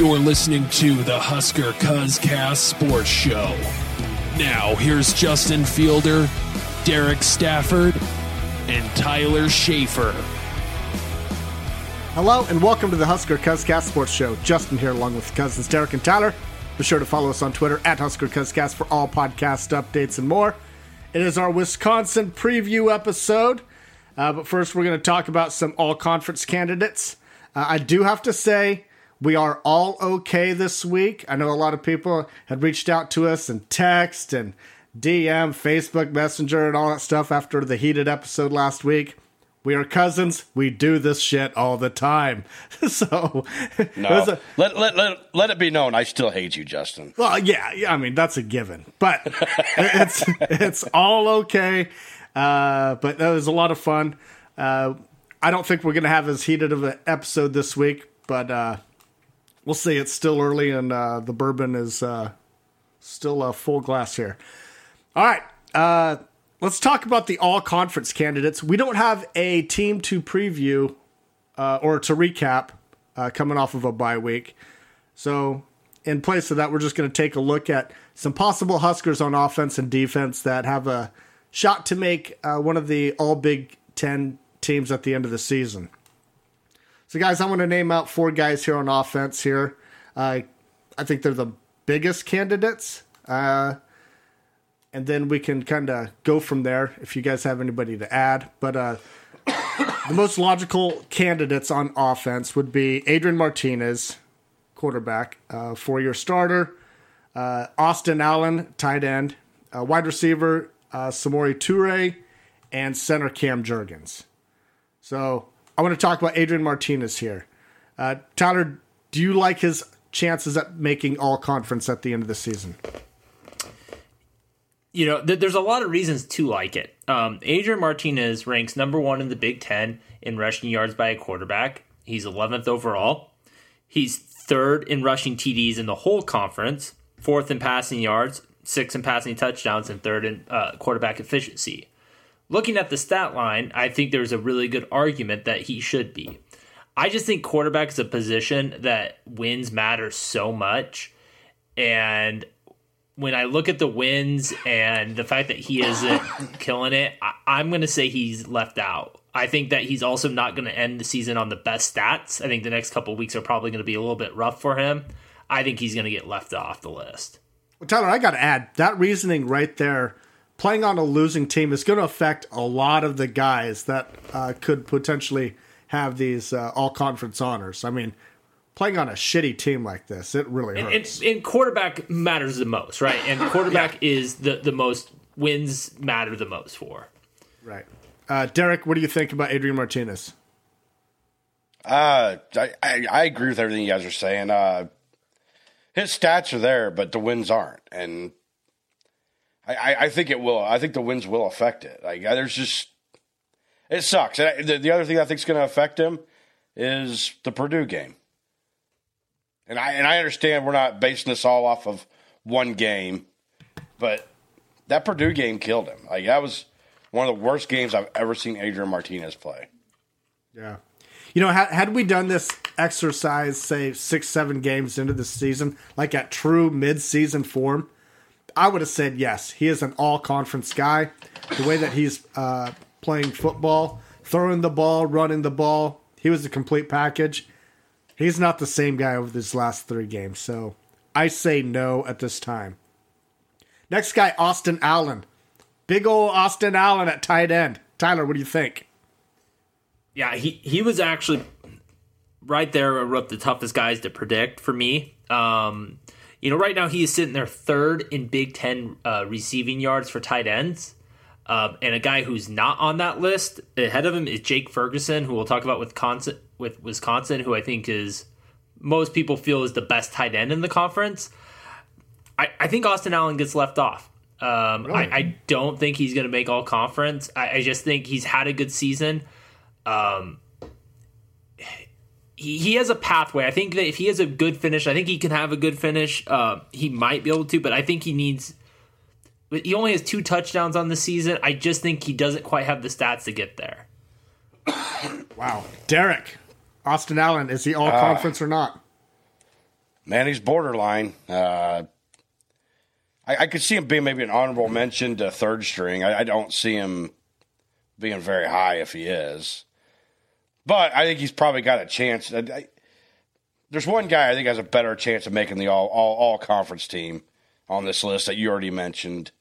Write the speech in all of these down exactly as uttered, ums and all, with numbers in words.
You're listening to the Husker Cuzcast Sports Show. Now, here's Justin Fielder, Derek Stafford, and Tyler Schaefer. Hello, and welcome to the Husker Cuzcast Sports Show. Justin here, along with cousins Derek and Tyler. Be sure to follow us on Twitter at Husker Cuzcast for all podcast updates and more. It is our Wisconsin preview episode, uh, but first we're going to talk about some all-conference candidates. Uh, I do have to say, we are all okay this week. I know a lot of people had reached out to us and text and D M, Facebook Messenger, and all that stuff after the heated episode last week. We are cousins. We do this shit all the time. So, no, a, let, let, let, let it be known, I still hate you, Justin. Well, yeah, yeah I mean, that's a given. But it's it's all okay. Uh, but that was a lot of fun. Uh, I don't think we're going to have as heated of an episode this week, but uh, we'll see. It's still early, and uh, the bourbon is uh, still a full glass here. All right. Uh, let's talk about the all-conference candidates. We don't have a team to preview uh, or to recap uh, coming off of a bye week. So in place of that, we're just going to take a look at some possible Huskers on offense and defense that have a shot to make uh, one of the all-Big Ten teams at the end of the season. So, guys, I'm going to name out four guys here on offense here. Uh, I think they're the biggest candidates. Uh, and then we can kind of go from there if you guys have anybody to add. But uh, the most logical candidates on offense would be Adrian Martinez, quarterback, uh, four-year starter, uh, Austin Allen, tight end, uh, wide receiver, uh, Samori Toure, and center Cam Jurgens. So I want to talk about Adrian Martinez here. Uh, Tyler, do you like his chances at making all conference at the end of the season? You know, th- there's a lot of reasons to like it. Um, Adrian Martinez ranks number one in the Big Ten in rushing yards by a quarterback. He's eleventh overall. He's third in rushing T Ds in the whole conference, fourth in passing yards, sixth in passing touchdowns, and third in uh, quarterback efficiency. Looking at the stat line, I think there's a really good argument that he should be. I just think quarterback is a position that wins matter so much. And when I look at the wins and the fact that he isn't killing it, I, I'm going to say he's left out. I think that he's also not going to end the season on the best stats. I think the next couple of weeks are probably going to be a little bit rough for him. I think he's going to get left off the list. Well, Tyler, I got to add, that reasoning right there, playing on a losing team is going to affect a lot of the guys that uh, could potentially have these uh, all-conference honors. I mean, playing on a shitty team like this, it really hurts. And, and, and quarterback matters the most, right? And quarterback yeah. is the, the most wins matter the most for. Right. Uh, Derek, what do you think about Adrian Martinez? Uh, I, I, I agree with everything you guys are saying. Uh, his stats are there, but the wins aren't. And I, I think it will. I think the wins will affect it. Like, there's just, it sucks. And the, the other thing I think is going to affect him is the Purdue game. And I and I understand we're not basing this all off of one game, but that Purdue game killed him. Like, that was one of the worst games I've ever seen Adrian Martinez play. Yeah. You know, had, had we done this exercise, say, six, seven games into the season, like at true mid-season form, I would have said yes. He is an all-conference guy. The way that he's uh, playing football, throwing the ball, running the ball, he was a complete package. He's not the same guy over these last three games, so I say no at this time. Next guy, Austin Allen. Big old Austin Allen at tight end. Tyler, what do you think? Yeah, he, he was actually right there with the toughest guys to predict for me. Um, you know, right now he is sitting there third in Big Ten uh, receiving yards for tight ends. Um, and a guy who's not on that list ahead of him is Jake Ferguson, who we'll talk about with Wisconsin, with Wisconsin, who I think is most people feel is the best tight end in the conference. I, I think Austin Allen gets left off. Um, really? I, I don't think he's going to make all conference. I, I just think he's had a good season. Um, he, he has a pathway. I think that if he has a good finish, I think he can have a good finish. Uh, he might be able to, but I think he needs. He only has two touchdowns on the season. I just think he doesn't quite have the stats to get there. Wow. Derek, Austin Allen, is he all uh, conference or not? Man, he's borderline. Uh, I, I could see him being maybe an honorable mention to third string. I, I don't see him being very high if he is. But I think he's probably got a chance. I, I, there's one guy I think has a better chance of making the all, all, all conference team on this list that you already mentioned.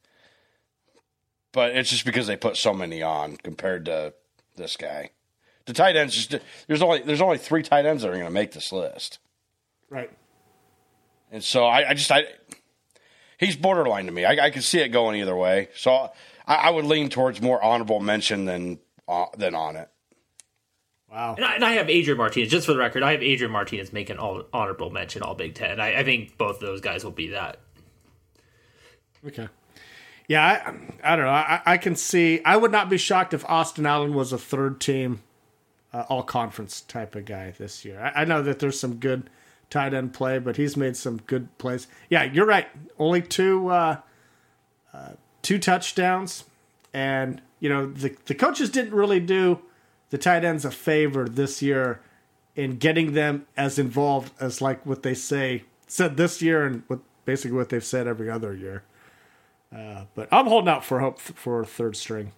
But it's just because they put so many on compared to this guy. The tight ends, just there's only there's only three tight ends that are going to make this list. Right. And so I, I just I he's borderline to me. I, I can see it going either way. So I, I would lean towards more honorable mention than uh, than on it. Wow. And I, and I have Adrian Martinez, just for the record, I have Adrian Martinez making all honorable mention all Big Ten. I, I think both of those guys will be that. Okay. Yeah, I, I don't know. I, I can see. I would not be shocked if Austin Allen was a third team, uh, all conference type of guy this year. I, I know that there's some good tight end play, but he's made some good plays. Yeah, you're right. Only two, uh, uh, two touchdowns, and you know the the coaches didn't really do the tight ends a favor this year in getting them as involved as like what they say said this year and what basically what they've said every other year. Uh, but I'm holding out for hope for third string.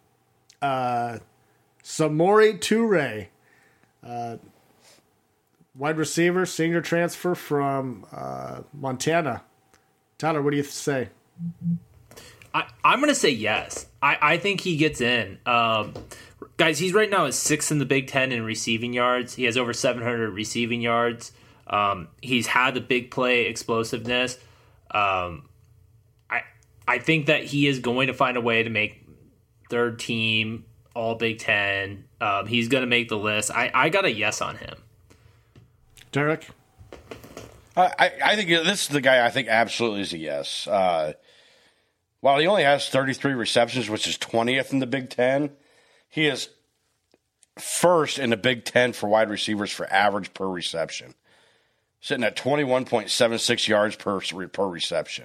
Uh, Samori Toure, uh, wide receiver, senior transfer from uh, Montana. Tyler, what do you say? I, I'm going to say yes. I, I think he gets in. Um, guys, he's right now is sixth in the Big Ten in receiving yards. He has over seven hundred receiving yards. Um, he's had the big play explosiveness. Um, I I think that he is going to find a way to make third team all Big Ten. Um, he's going to make the list. I, I got a yes on him. Derek? I, I think this is the guy I think absolutely is a yes. Uh, while he only has thirty-three receptions, which is twentieth in the Big Ten, he is first in the Big Ten for wide receivers for average per reception, sitting at twenty-one point seven six yards per per reception.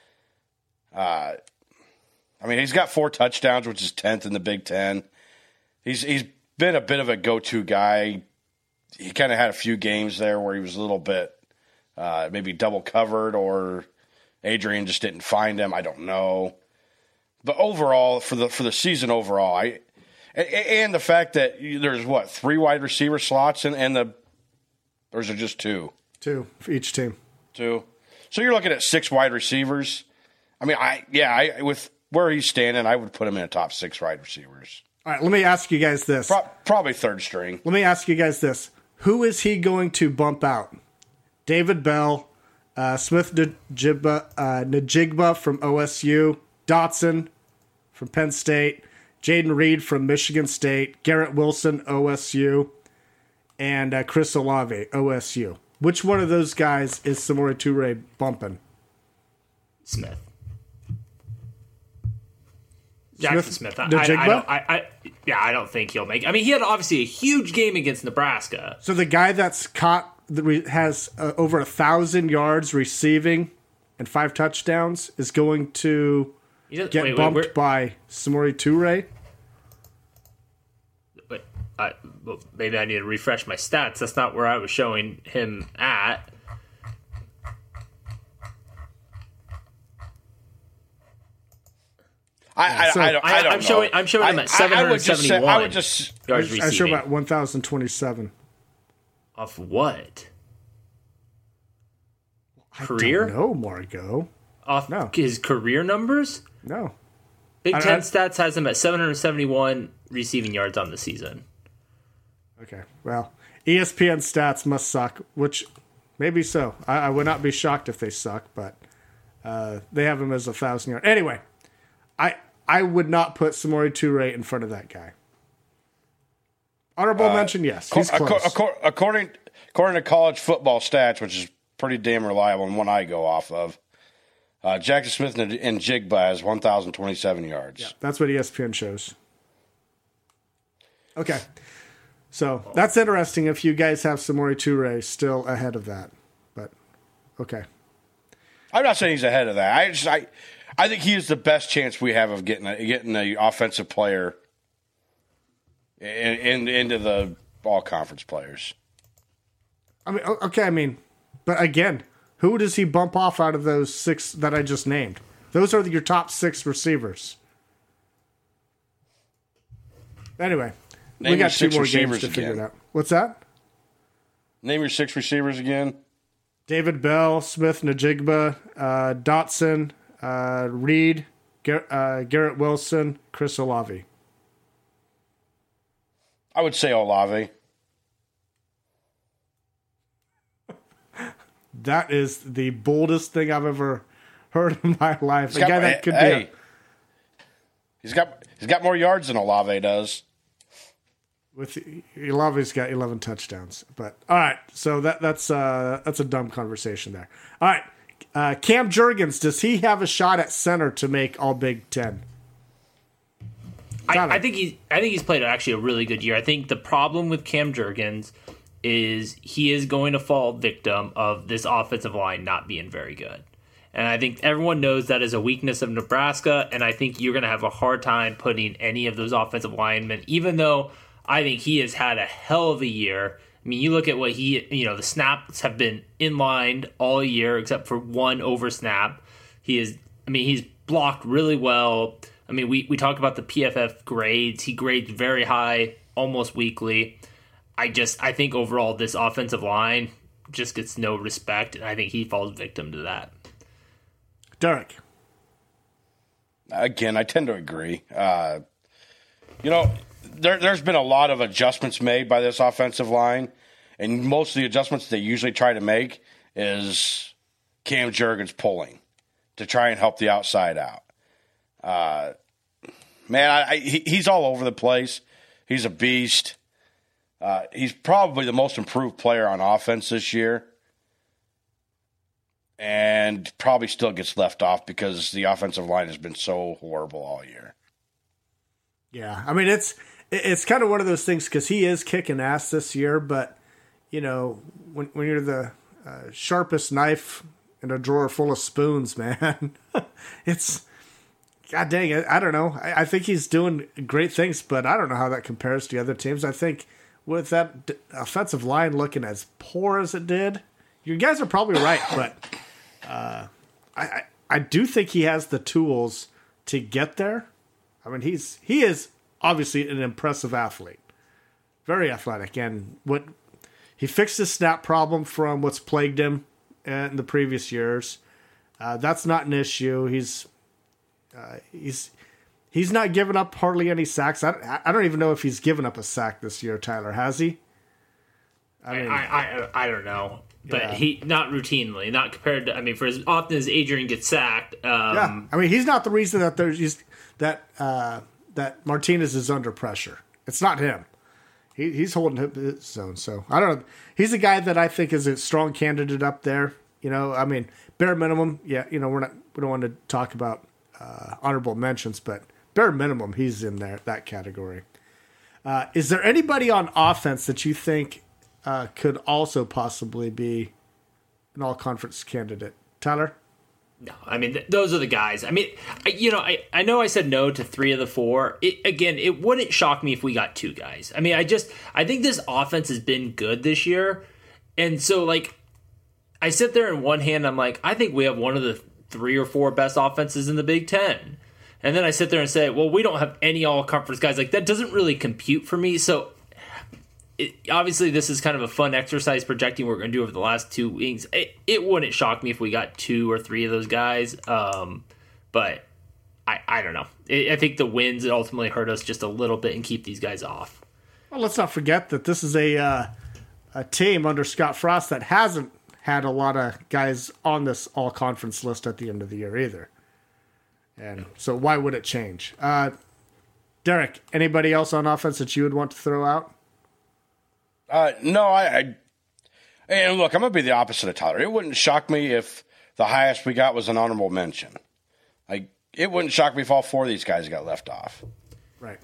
Uh, I mean, he's got four touchdowns, which is tenth in the Big Ten. He's he's been a bit of a go-to guy. He kind of had a few games there where he was a little bit uh, maybe double covered, or Adrian just didn't find him. I don't know, but overall, for the for the season overall, I and the fact that there's what three wide receiver slots in, and the or is it just two? Two for each team. Two. So you're looking at six wide receivers. I mean, I yeah, I with where he's standing, I would put him in the top six wide receivers. All right, let me ask you guys this. Pro- probably third string. Let me ask you guys this. Who is he going to bump out? David Bell, uh, Smith Najigba, uh, Najigba from O S U, Dotson from Penn State, Jaden Reed from Michigan State, Garrett Wilson, O S U, and uh, Chris Olave, O S U. Which one of those guys is Samori Toure bumping? Smith. Jackson Smith, Smith. I, Najigba? I, I, don't, I, I, yeah, I don't think he'll make. I mean, he had obviously a huge game against Nebraska. So the guy that's caught that re- has uh, over a thousand yards receiving and five touchdowns is going to get wait, bumped wait, by Samori Toure. But I, well, maybe I need to refresh my stats. That's not where I was showing him at. I, so I, I don't, I don't I'm know. showing. I'm showing him I- at I- I would just say- seven hundred seventy-one I would just yards I show receiving. about one thousand twenty-seven. Off what? I Career? don't know, Margot. Off No. his career numbers? No. Big I- Ten I- stats has him at seven hundred seventy-one receiving yards on the season. Okay. Well, E S P N stats must suck, which maybe so. I, I would not be shocked if they suck, but uh, they have him as a thousand yard. Anyway, I I would not put Samori Toure in front of that guy. Honorable mention, yes. He's Ac- close. ac- according according to college football stats, which is pretty damn reliable and one I go off of, uh, Jackson Smith and, and Jigba has one thousand twenty-seven yards. Yeah, that's what E S P N shows. Okay. So that's interesting if you guys have Samori Toure still ahead of that. But, okay. I'm not saying he's ahead of that. I just I, I think he is the best chance we have of getting a, getting a offensive player in, in into the all conference players. I mean, o- okay, I mean, but again, Who does he bump off out of those six that I just named? Those are your top six receivers. Anyway, Name we got two six more games to receivers figure again. it out. What's that? Name your six receivers again. David Bell, Smith Najigba, uh, Dotson, uh, Reed, Gar- uh, Garrett Wilson, Chris Olave. I would say Olave. That is the boldest thing I've ever heard in my life. He's A got, guy that could hey, be a, he's got he's got more yards than Olave does. with Olave's got eleven touchdowns. But all right, so that that's uh, that's a dumb conversation there. All right, uh, Cam Jurgens, does he have a shot at center to make All Big Ten? I, I think he's I think he's played actually a really good year. I think the problem with Cam Jurgens is he is going to fall victim of this offensive line not being very good. And I think everyone knows that is a weakness of Nebraska, and I think you're going to have a hard time putting any of those offensive linemen, even though I think he has had a hell of a year. I mean, you look at what he, you know, the snaps have been inlined all year except for one over snap. He is, I mean, he's blocked really well. I mean, we, we talk about the P F F grades. He grades very high, almost weekly. I just, I think overall this offensive line just gets no respect, and I think he falls victim to that. Derek. Again, I tend to agree. Uh, you know, there, there's been a lot of adjustments made by this offensive line, and most of the adjustments they usually try to make is Cam Jurgens pulling to try and help the outside out. Uh, man, I, I, he, he's all over the place. He's a beast. Uh, he's probably the most improved player on offense this year, and probably still gets left off because the offensive line has been so horrible all year. Yeah, I mean, it's it's kind of one of those things because he is kicking ass this year, but, you know, when, when you're the uh, sharpest knife in a drawer full of spoons, man, it's, God dang it, I don't know. I, I think he's doing great things, but I don't know how that compares to the other teams. I think with that d- offensive line looking as poor as it did, you guys are probably right, but uh, I, I I do think he has the tools to get there. I mean, he's he is obviously an impressive athlete, very athletic, and what he fixed his snap problem from what's plagued him in the previous years. Uh, that's not an issue. He's uh, he's he's not giving up hardly any sacks. I I don't even know if he's given up a sack this year. Tyler, has he? I mean, I I, I don't know. But Yeah. he not routinely, not compared to. I mean, for as often as Adrian gets sacked, um, Yeah, I mean, he's not the reason that there's he's, that uh, that Martinez is under pressure. It's not him. He, he's holding his own. So I don't know. He's a guy that I think is a strong candidate up there. You know, I mean, bare minimum. Yeah, you know, we're not we don't want to talk about uh, honorable mentions, but bare minimum, he's in there that category. Uh, is there anybody on offense that you think uh, could also possibly be an all-conference candidate? Tyler? no, I mean th- those are the guys. I mean, I, you know, I, I know I said no to three of the four. It, again, it wouldn't shock me if we got two guys. I mean, I just I think this offense has been good this year, and so like I sit there in one hand, I'm like, I think we have one of the three or four best offenses in the Big Ten. And then I sit there and say, well, we don't have any all-conference guys. Like, that doesn't really compute for me. So, it, obviously, this is kind of a fun exercise projecting what we're going to do over the last two weeks. It, it wouldn't shock me if we got two or three of those guys. Um, but I, I don't know. I, I think the wins ultimately hurt us just a little bit and keep these guys off. Well, let's not forget that this is a uh, a team under Scott Frost that hasn't had a lot of guys on this all-conference list at the end of the year either. And so why would it change? Uh, Derek, anybody else on offense that you would want to throw out? Uh, no, I, I. And look, I'm gonna be the opposite of Tyler. It wouldn't shock me if the highest we got was an honorable mention. Like, it wouldn't shock me if all four of these guys got left off. Right.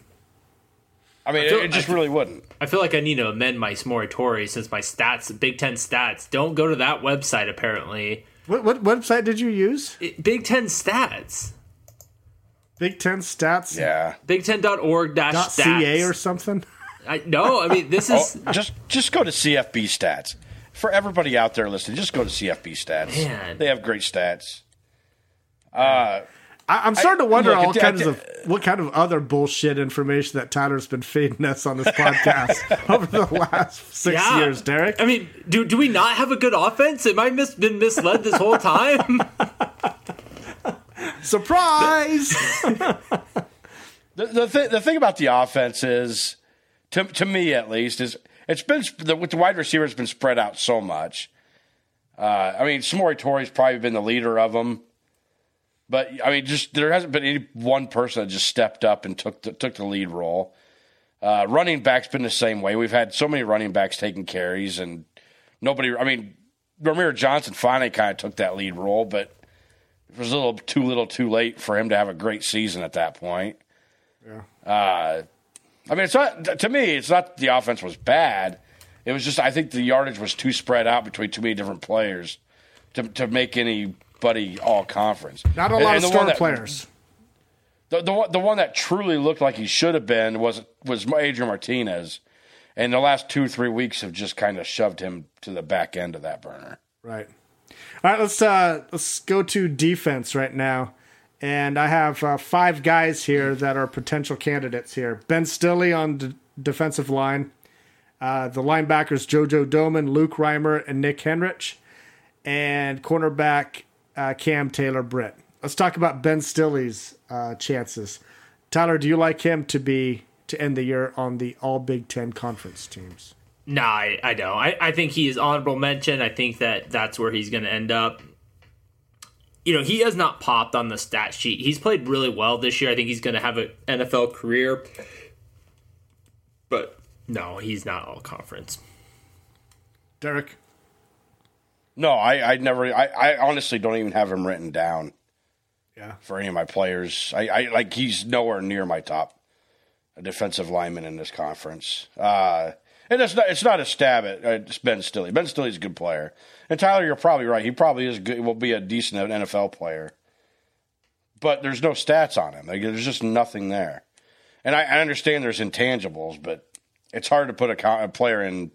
I mean, I feel- it, it just I- really wouldn't. I feel like I need to amend my Smoratory since my stats, Big Ten stats, don't go to that website apparently. What, what website did you use? It, Big Ten stats. Big Ten Stats Yeah. Big Ten dot org dash .ca stats. or something? I, no, I mean, this Oh, is. just just go to C F B stats. for everybody out there listening, just go to C F B Stats. Man. They have great stats. Uh, I, I'm starting to wonder look, all it- kinds it- of what kind of other bullshit information that Tyler's been feeding us on this podcast over the last six Yeah. years, Derek. I mean, do do we not have a good offense? Am I mis- been misled this whole time? Surprise! the the, th- the thing about the offense is, to to me at least, is it's been sp- the, with the wide receivers been spread out so much. Uh, I mean, Samori Torre's probably been the leader of them. But I mean, just there hasn't been any one person that just stepped up and took the, took the lead role. Uh, running back's been the same way. We've had so many running backs taking carries, and nobody. I mean, Ramir Johnson finally kind of took that lead role, but it was a little too little, too late for him to have a great season at that point. Yeah. Uh, I mean, it's not to me. It's not the offense was bad. It was just I think the yardage was too spread out between too many different players to to make any. Buddy, all conference. Not a And- lot and of the one star that- players. The, the one- the one that truly looked like he should have been was was Adrian Martinez, and the last two three weeks have just kind of shoved him to the back end of that burner. Right. All right, let's uh, let's go to defense right now, and I have uh, five guys here that are potential candidates here. Ben Stille on the defensive line, uh, the linebackers JoJo Doman, Luke Reimer, and Nick Henrich, and cornerback uh, Cam Taylor-Britt. Let's talk about Ben Stille's uh, chances. Tyler, do you like him to be to end the year on the All Big Ten Conference teams? Nah, I, I don't. I, I think he is honorable mention. I think that that's where he's going to end up. You know, he has not popped on the stat sheet. He's played really well this year. I think he's going to have an N F L career. But no, he's not all conference. Derek? No, I, I never. I, I honestly don't even have him written down. Yeah. For any of my players, I, I like he's nowhere near my top defensive lineman in this conference. Uh, and it's not. It's not a stab at uh, Ben Stille. Ben Stille's a good player, and Tyler, you're probably right. He probably is good. Will be a decent N F L player, but there's no stats on him. Like, there's just nothing there. And I, I understand there's intangibles, but it's hard to put a, co- a player in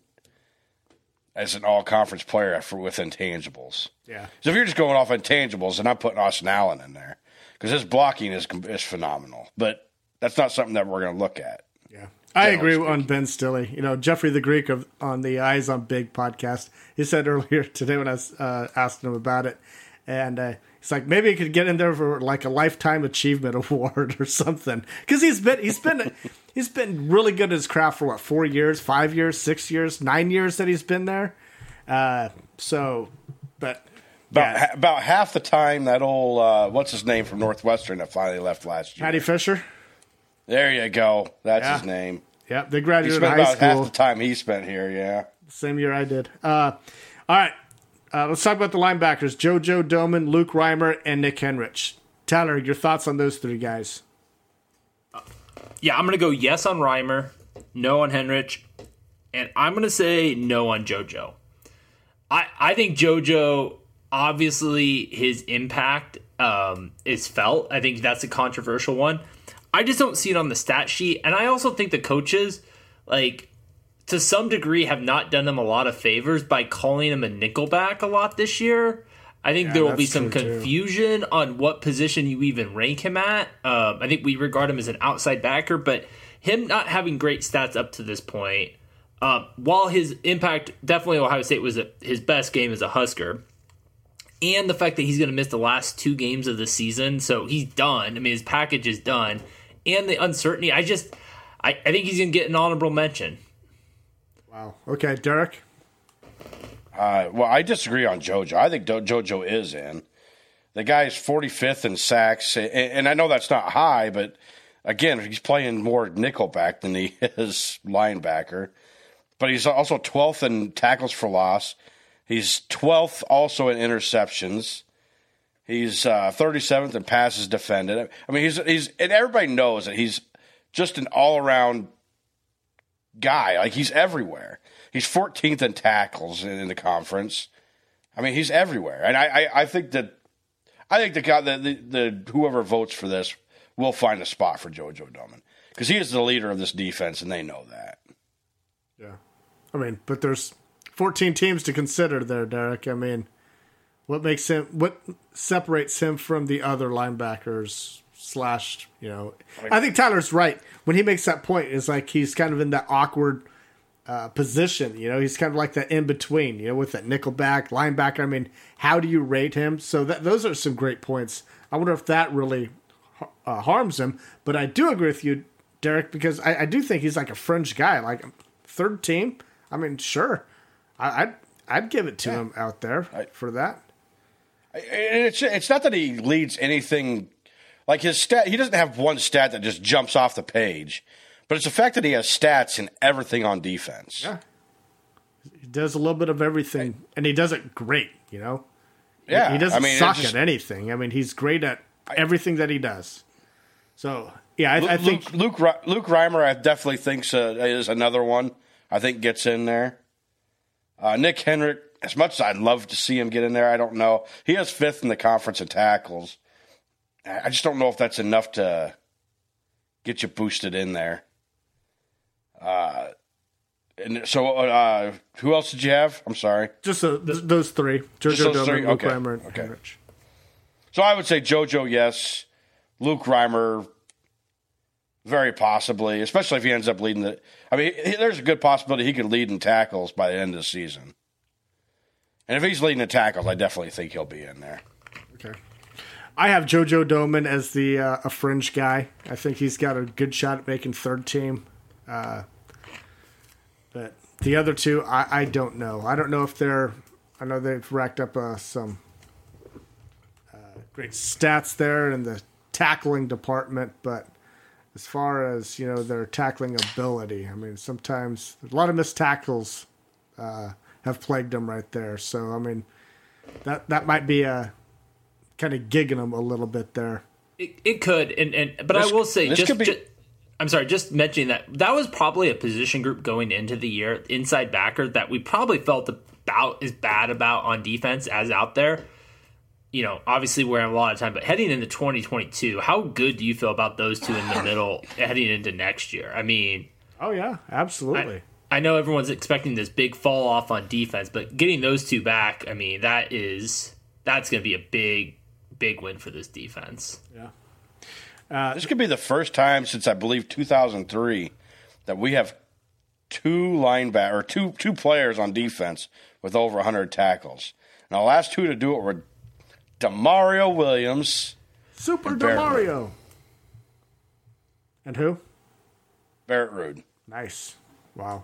as an all-conference player for, with intangibles. Yeah. So if you're just going off intangibles, then I'm putting Austin Allen in there because his blocking is is phenomenal. But that's not something that we're going to look at. Yeah. I agree speaking. on Ben Stille. You know, Jeffrey the Greek of on the Eyes on Big podcast, he said earlier today when I was uh, asking him about it, and uh, he's like, maybe he could get in there for like a lifetime achievement award or something, because he's been he's been he's been really good at his craft for what, four years, five years, six years, nine years that he's been there. Uh, so, but About yeah. ha- about half the time that old uh, what's his name from Northwestern that finally left last year. Patty Fisher. There you go. That's Yeah. his name. Yeah, they He graduated spent high about half school. the time he spent here. Yeah. Same year I did. Uh, all right. Uh, let's talk about the linebackers. JoJo Doman, Luke Reimer, and Nick Henrich. Tyler, your thoughts on those three guys? Yeah, I'm going to go yes on Reimer, no on Henrich, and I'm going to say no on JoJo. I, I think JoJo, obviously, his impact um, is felt. I think that's a controversial one. I just don't see it on the stat sheet. And I also think the coaches, like, to some degree, have not done him a lot of favors by calling him a nickelback a lot this year. I think Yeah, there will be that's some true, too. confusion on what position you even rank him at. Um, I think we regard him as an outside backer, but him not having great stats up to this point, um, while his impact, definitely Ohio State was a, his best game as a Husker, and the fact that he's going to miss the last two games of the season, so he's done. I mean, his package is done. And the uncertainty, I just, I, I think he's going to get an honorable mention. Wow. Okay, Derek? Uh, well, I disagree on JoJo. I think Do- JoJo is in. The guy's forty-fifth in sacks, and, and I know that's not high, but again, he's playing more nickelback than he is linebacker. But he's also twelfth in tackles for loss. He's twelfth also in interceptions. He's uh, thirty-seventh in passes defended. I mean, he's he's and everybody knows that he's just an all-around guy. Like, he's everywhere. He's fourteenth in tackles in, in the conference. I mean, he's everywhere, and I, I, I think that I think the guy the, the the whoever votes for this will find a spot for JoJo Doman because he is the leader of this defense, and they know that. Yeah. I mean, but there's fourteen teams to consider there, Derek. I mean, what makes him, what separates him from the other linebackers slash, you know, I think Tyler's right. When he makes that point, it's like he's kind of in that awkward uh, position. You know, he's kind of like that in between, you know, with that nickelback linebacker. I mean, how do you rate him? So that, those are some great points. I wonder if that really uh, harms him. But I do agree with you, Derek, because I, I do think he's like a fringe guy, like third team. I mean, sure, I, I'd I'd give it to yeah. him out there I, for that. It's it's not that he leads anything like his stat. He doesn't have one stat that just jumps off the page, but it's the fact that he has stats in everything on defense. Yeah, he does a little bit of everything, and he does it great. You know, yeah, he doesn't I mean, suck just, at anything. I mean, he's great at everything that he does. So yeah, I, Luke, I think Luke Luke, Luke Reimer, I definitely think uh, is another one. I think gets in there. Uh, Nick Henrik, as much as I'd love to see him get in there, I don't know. He has fifth in the conference in tackles. I just don't know if that's enough to get you boosted in there. Uh, and so, uh, who else did you have? I'm sorry. Just uh, th- those three: JoJo Domann, Luke okay. Reimer, and okay. Henrich. So I would say JoJo, yes. Luke Reimer, very possibly, especially if he ends up leading the. I mean, he, there's a good possibility he could lead in tackles by the end of the season. And if he's leading the tackles, I definitely think he'll be in there. Okay. I have JoJo Domann as the uh, a fringe guy. I think he's got a good shot at making third team. Uh, but the other two, I, I don't know. I don't know if they're. I know they've racked up uh, some uh, great stats there in the tackling department, but as far as, you know, their tackling ability, I mean, sometimes a lot of missed tackles uh, have plagued them right there. So, I mean, that that might be a kind of gigging them a little bit there. It, it could, and, and but this, I will say, just, be... just I'm sorry, just mentioning that that was probably a position group going into the year, inside backer, that we probably felt about as bad about on defense as out there. You know, obviously we're in a lot of time, but heading into twenty twenty-two, how good do you feel about those two in the middle heading into next year? I mean, oh yeah, absolutely. I, I know everyone's expecting this big fall off on defense, but getting those two back, I mean, that is that's going to be a big, big win for this defense. Yeah. Uh, this could be the first time since I believe two thousand three that we have two linebacker or two two players on defense with over one hundred tackles. Now, the last two to do it were Demario Williams. Super Demario. And who? Barrett Ruud. Nice. Wow.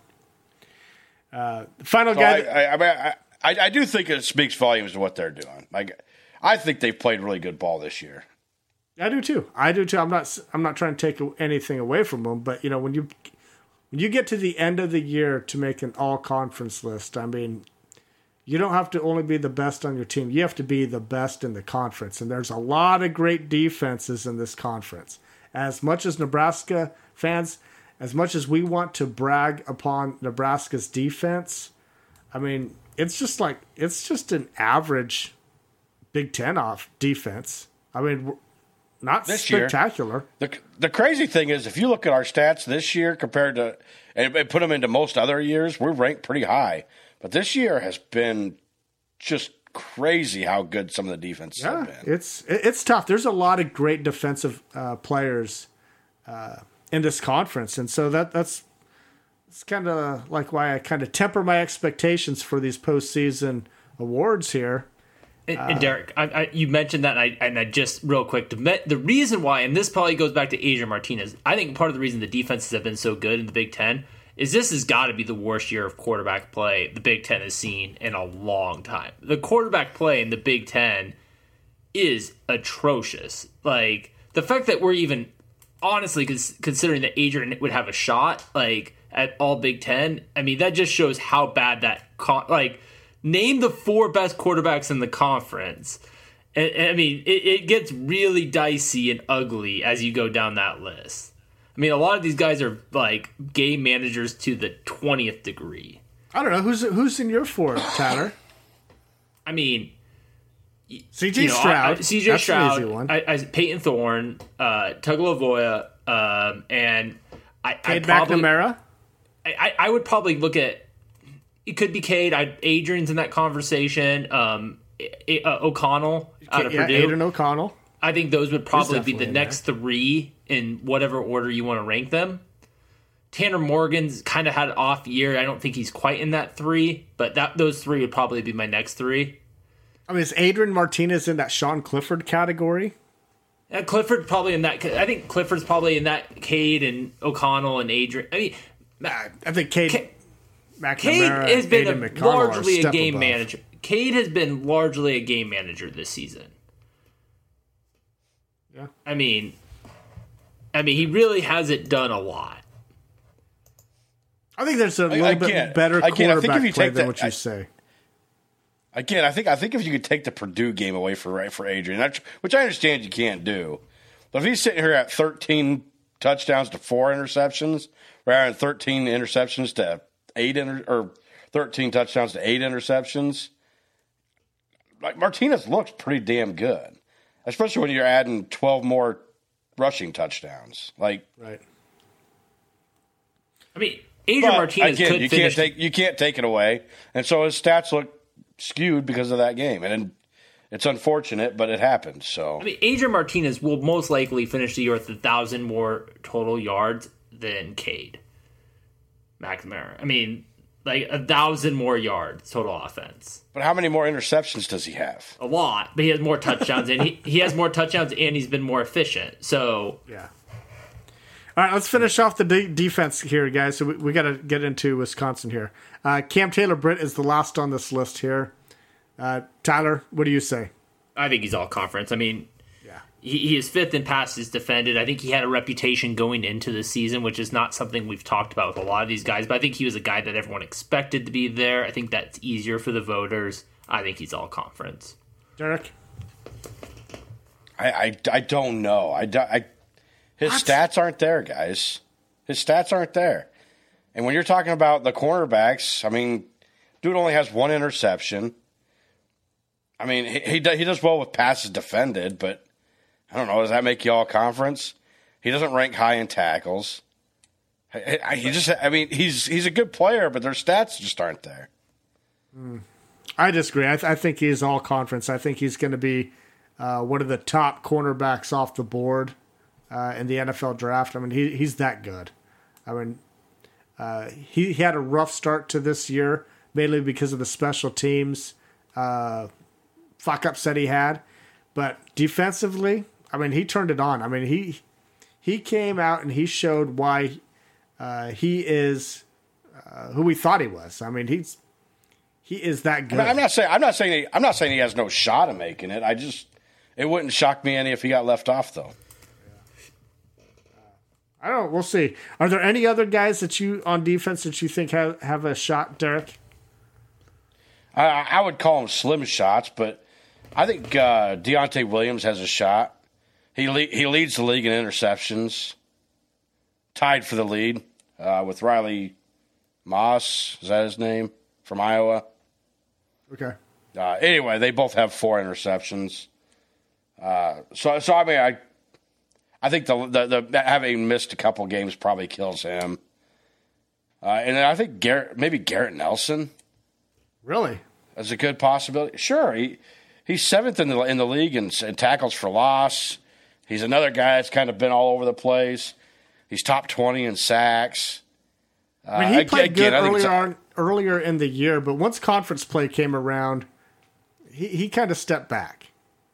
Uh, the final so guy. I, that- I, I, mean, I, I, I do think it speaks volumes to what they're doing. Like, I think they've played really good ball this year. I do too. I do too. I'm not. I'm not trying to take anything away from them, but you know, when you when you get to the end of the year to make an all-conference list, I mean, you don't have to only be the best on your team. You have to be the best in the conference. And there's a lot of great defenses in this conference. As much as Nebraska fans, as much as we want to brag upon Nebraska's defense, I mean, it's just like, it's just an average Big Ten off defense. I mean, not this spectacular. Year, the the crazy thing is, if you look at our stats this year compared to, and, and put them into most other years, we're ranked pretty high. But this year has been just crazy how good some of the defenses yeah, have been. It's it's tough. There's a lot of great defensive uh, players uh, in this conference, and so that that's it's kind of like why I kind of temper my expectations for these postseason awards here. And, and Derek, I, I, you mentioned that, and I, and I just real quick the the reason why, and this probably goes back to Adrian Martinez. I think part of the reason the defenses have been so good in the Big Ten is this has got to be the worst year of quarterback play the Big Ten has seen in a long time. The quarterback play in the Big Ten is atrocious. Like, the fact that we're even honestly cons- considering that Adrian would have a shot, like, at all Big Ten, I mean, that just shows how bad that con- like. Name the four best quarterbacks in the conference. And, and I mean, it, it gets really dicey and ugly as you go down that list. I mean, a lot of these guys are like game managers to the twentieth degree. I don't know who's who's in your four, Tanner. I mean, C J you know, Stroud, I, I, C J That's Stroud, an easy one. I, I, Peyton Thorne, uh, Tagovailoa, um, and I, I Cade probably, McNamara. I, I would probably look at it could be Cade. I, Adrian's in that conversation. Um, uh, O'Connell out of yeah, Purdue. Aidan O'Connell. I think those would probably be the in next three in whatever order you want to rank them. Tanner Morgan's kind of had an off year. I don't think he's quite in that three, but that those three would probably be my next three. I mean, is Adrian Martinez in that Sean Clifford category? Uh, Clifford's probably in that. I think Clifford's probably in that. Cade and O'Connell and Adrian. I mean, I think Cade, Cade, McNamara Cade has been Aidan a, McConnell largely are a game above. manager. Cade has been largely a game manager this season. Yeah. I mean, I mean, he really hasn't done a lot. I think there's a little Again, bit better again, I think quarterback if you play take than that- what you I- say. Again, I think I think if you could take the Purdue game away for for Adrian, that's- which I understand you can't do, but if he's sitting here at thirteen touchdowns to four interceptions, rather than thirteen interceptions to eight inter, or thirteen touchdowns to eight interceptions, like Martinez looks pretty damn good, especially when you're adding twelve more rushing touchdowns. Like, Right. I mean, Adrian but Martinez again, could you finish. can't take you can't take it away, and so his stats look skewed because of that game, and it's unfortunate, but it happened. So I mean, Adrian Martinez will most likely finish the year with a thousand more total yards than Cade McNamara. I mean, like a thousand more yards total offense. But how many more interceptions does he have? A lot, but he has more touchdowns, and he, he has more touchdowns, and he's been more efficient. So Yeah. All right, let's finish off the de- defense here, guys. So we, we got to get into Wisconsin here. Uh, Cam Taylor-Britt is the last on this list here. Uh, Tyler, what do you say? I think he's all conference. I mean, Yeah. he, he is fifth in passes defended. I think he had a reputation going into the season, which is not something we've talked about with a lot of these guys. But I think he was a guy that everyone expected to be there. I think that's easier for the voters. I think he's all conference. Derek? I I, I don't know. I, do- I his What? stats aren't there, guys. His stats aren't there. And when you're talking about the cornerbacks, I mean, dude only has one interception. I mean, he he, do, he does well with passes defended, but I don't know. Does that make you all conference? He doesn't rank high in tackles. I, I, he just, I mean, he's he's a good player, but their stats just aren't there. I disagree. I, th- I think he's all conference. I think he's going to be uh, one of the top cornerbacks off the board uh, in the N F L draft. I mean, he he's that good. I mean, uh, he, he had a rough start to this year, mainly because of the special teams uh, fuck ups that he had. But defensively, I mean, he turned it on. I mean, he he came out and he showed why uh, he is uh, who we thought he was. I mean, he's he is that good. I mean, I'm not saying I'm not saying he, I'm not saying he has no shot of making it. I just it wouldn't shock me any if he got left off though. I don't know. We'll see. Are there any other guys that you on defense that you think have, have a shot, Derek? I, I would call them slim shots, but I think uh, Deontay Williams has a shot. He le- he leads the league in interceptions, tied for the lead uh, with Riley Moss. Is that his name from Iowa? Okay. Uh, anyway, they both have four interceptions. Uh, so so I mean I I think the, the the having missed a couple games probably kills him. Uh, and then I think Garrett maybe Garrett Nelson. Really? That's a good possibility. Sure, he he's seventh in the in the league in, in tackles for loss. He's another guy that's kind of been all over the place. He's top twenty in sacks. Uh, I mean, he played again, good I think earlier it's- on, earlier in the year, but once conference play came around, he he kind of stepped back.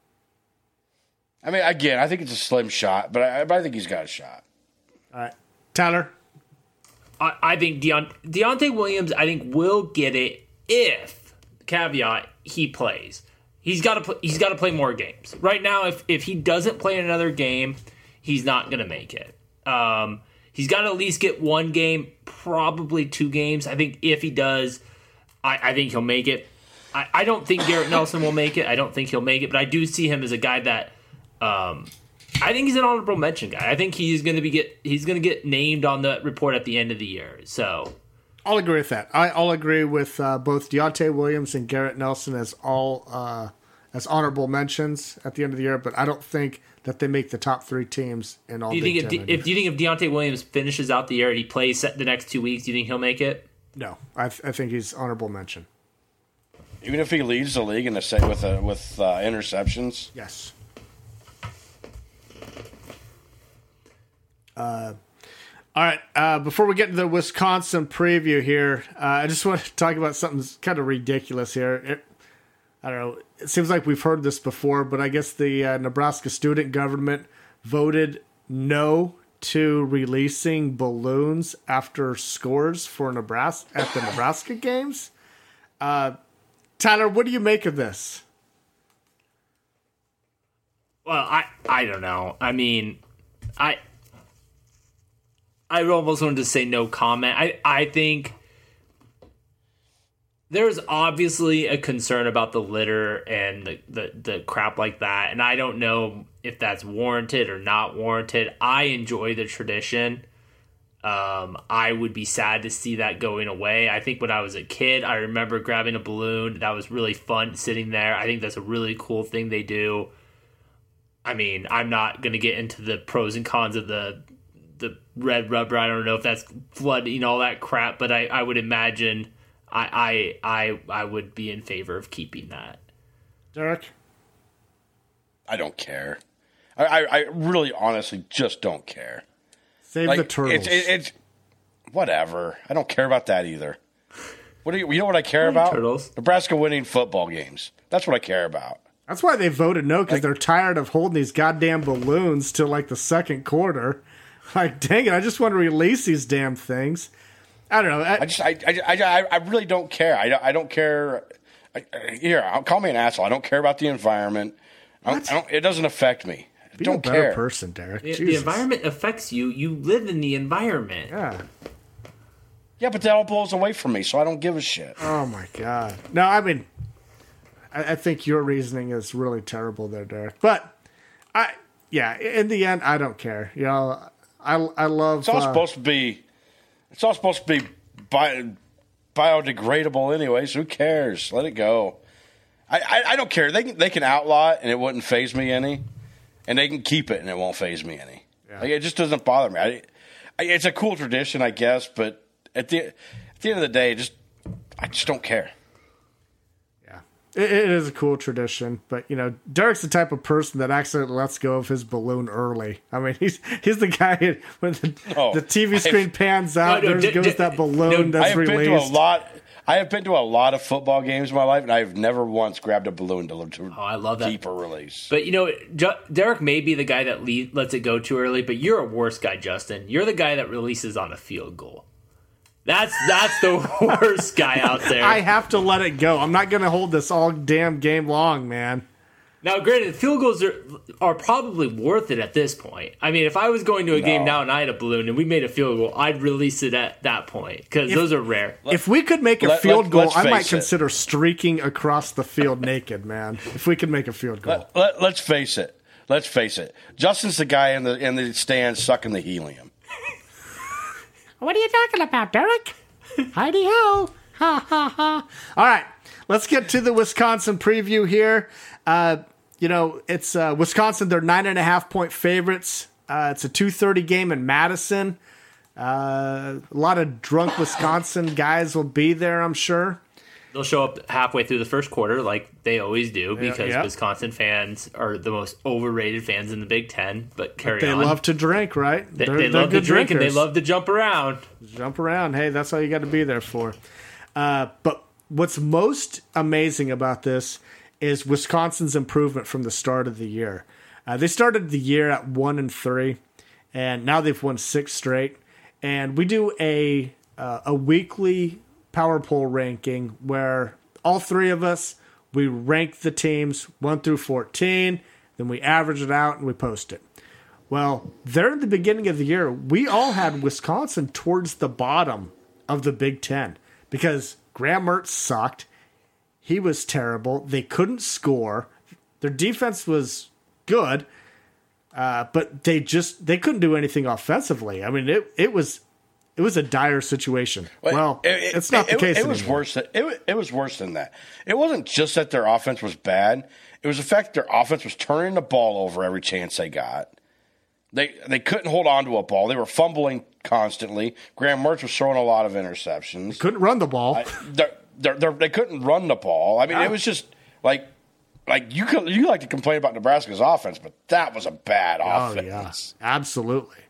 I mean, again, I think it's a slim shot, but I, but I think he's got a shot. All right, Tyler. I, I think Deont- Deontay Williams, I think, will get it if, caveat, he plays. He's got to pl- he's got to play more games. Right now, if if he doesn't play another game, he's not going to make it. Um, he's got to at least get one game, probably two games. I think if he does, I, I think he'll make it. I, I don't think Garrett Nelson will make it. I don't think he'll make it, but I do see him as a guy that um, I think he's an honorable mention guy. I think he's going to be get he's going to get named on the report at the end of the year. So I'll agree with that. I, I'll agree with uh, both Deontay Williams and Garrett Nelson as all uh, as honorable mentions at the end of the year, but I don't think that they make the top three teams in all. do you Big think if, Ten De- if do you think if Deontay Williams finishes out the year and he plays the next two weeks, do you think he'll make it? No, I, th- I think he's honorable mention. Even if he leads the league in the set with uh, with uh, interceptions. Yes. Uh, all right. Uh, before we get into the Wisconsin preview here, uh, I just want to talk about something kind of ridiculous here. It, I don't know. It seems like we've heard this before, but I guess the uh, Nebraska student government voted no to releasing balloons after scores for Nebraska at the Nebraska games. Uh, Tyler, what do you make of this? Well, I I don't know. I mean, I I almost wanted to say no comment. I, I think there's obviously a concern about the litter and the, the, the crap like that, and I don't know if that's warranted or not warranted. I enjoy the tradition. Um, I would be sad to see that going away. I think when I was a kid, I remember grabbing a balloon. That was really fun sitting there. I think that's a really cool thing they do. I mean, I'm not going to get into the pros and cons of the the red rubber. I don't know if that's flooding, all that crap, but I, I would imagine I, I I I would be in favor of keeping that. Derek? I don't care. I, I, I really honestly just don't care. Save like, the turtles. It's, it, it's whatever. I don't care about that either. What do you, you know what I care about? Turtles. Nebraska winning football games. That's what I care about. That's why they voted no, because Like- they're tired of holding these goddamn balloons till like the second quarter. Like, dang it, I just want to release these damn things. I don't know. I, I just, I, I, I, I really don't care. I, don't- I don't care. I, here, I'll call me an asshole. I don't care about the environment. I don't, I don't, it doesn't affect me. I be don't a better care. person, Derek. The, the Jesus. environment affects you. You live in the environment. Yeah. Yeah, but that all blows away from me, so I don't give a shit. Oh my god. No, I mean, I, I think your reasoning is really terrible there, Derek. But I, yeah, in the end, I don't care. You know, I I love. It's all uh, supposed to be. It's all supposed to be bio, biodegradable, anyways. Who cares? Let it go. I, I, I don't care. They can they can outlaw it and it wouldn't faze me any, and they can keep it and it won't faze me any. Yeah. Like, it just doesn't bother me. I, I, it's a cool tradition, I guess, but at the at the end of the day, just I just don't care. Yeah, it, it is a cool tradition, but you know, Derek's the type of person that actually lets go of his balloon early. I mean, he's he's the guy who, when the, Oh, the T V screen I've- pans out, No, no, there d- goes d- that balloon no, I that's have released. been to a lot. I have been to a lot of football games in my life, and I've never once grabbed a balloon to, to Oh, I love that. keep or release. But you know, Ju- Derek may be the guy that le- lets it go too early, but you're a worse guy, Justin. You're the guy that releases on a field goal. That's that's the worst guy out there. I have to let it go. I'm not going to hold this all damn game long, man. Now, granted, field goals are are probably worth it at this point. I mean, if I was going to a game No. now and I had a balloon and we made a field goal, I'd release it at that point because those are rare. If we could make a let- field let- goal, let's I might face it. consider streaking across the field naked, man. If we could make a field goal. Let, let, let's face it. Let's face it. Justin's the guy in the in the stands sucking the helium. What are you talking about, Derek? Heidi ho. Ha ha ha. All right, let's get to the Wisconsin preview here. Uh, you know, it's uh, Wisconsin. They're nine and a half point favorites. Uh, it's a two thirty game in Madison. Uh, a lot of drunk Wisconsin guys will be there, I'm sure. They'll show up halfway through the first quarter like they always do because yeah. Wisconsin fans are the most overrated fans in the Big Ten. But carry They on. love to drink, right? They, They're- they they're love to good drink and they drinkers. love to jump around. Jump around. Hey, that's all you got to be there for. Uh, but what's most amazing about this is Wisconsin's improvement from the start of the year. Uh, they started the year at one and three, and now they've won six straight. And we do a uh, a weekly power poll ranking where all three of us we rank the teams one through fourteen, then we average it out and we post it. Well, there in the beginning of the year, we all had Wisconsin towards the bottom of the Big Ten because Graham Mertz sucked. He was terrible. They couldn't score. Their defense was good, uh, but they just they couldn't do anything offensively. I mean, it it was it was a dire situation. Well, It- it- it's not the it, case It was anymore. worse. Than, it, wa- it was worse than that. It wasn't just that their offense was bad. It was the fact that their offense was turning the ball over every chance they got. They they couldn't hold on to a ball. They were fumbling constantly. Graham Mertz was throwing a lot of interceptions. Couldn't run the ball. I, they're, they're, they're, they couldn't run the ball. I mean, yeah. it was just like like you could, you like to complain about Nebraska's offense, but that was a bad offense. Oh, yeah, absolutely.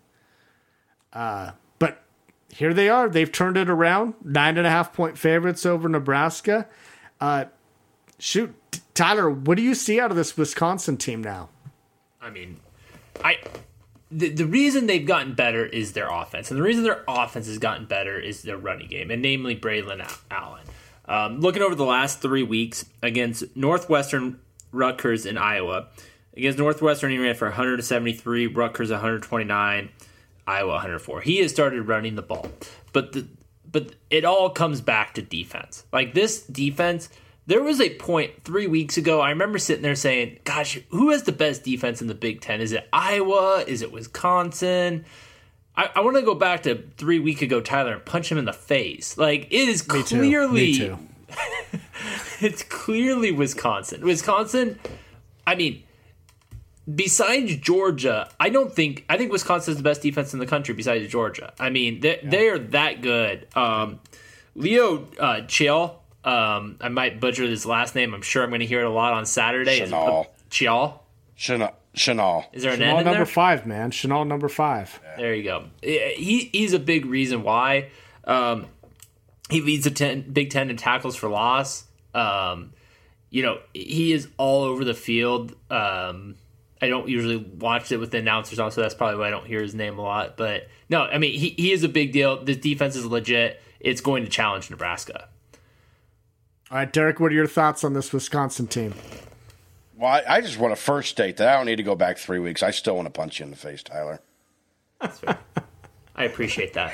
Uh, but here they are. They've turned it around. Nine and a half point favorites over Nebraska. Uh, shoot, Tyler, what do you see out of this Wisconsin team now? I mean, I the, the reason they've gotten better is their offense. And the reason their offense has gotten better is their running game, and namely Braylon Allen. Um, looking over the last three weeks against Northwestern, Rutgers, and Iowa. Against Northwestern, he ran for one hundred seventy-three, Rutgers one hundred twenty-nine, Iowa one hundred four. He has started running the ball. But the but it all comes back to defense. Like this defense, there was a point three weeks ago, I remember sitting there saying, gosh, who has the best defense in the Big Ten? Is it Iowa? Is it Wisconsin? I, I want to go back to three weeks ago, Tyler, and punch him in the face. Like, it is Me clearly... too. Me too. It's clearly Wisconsin. Wisconsin, I mean, besides Georgia, I don't think... I think Wisconsin is the best defense in the country besides Georgia. I mean, they, yeah. they are that good. Um, Leo uh, Chial, um, I might butcher his last name. I'm sure I'm going to hear it a lot on Saturday. Chanel. Chial? Chanel. Chanel. Is there an Chanel N in number there? five, man. Chanel number five. Yeah. There you go. He He's a big reason why. Um, he leads the ten, Big Ten in tackles for loss. Um, you know, he is all over the field. Um, I don't usually watch it with the announcers on, so that's probably why I don't hear his name a lot. But no, I mean, he, he is a big deal. This defense is legit. It's going to challenge Nebraska. All right, Derek, what are your thoughts on this Wisconsin team? Well, I, I just want to first state that I don't need to go back three weeks. I still want to punch you in the face, Tyler. That's fair. I appreciate that.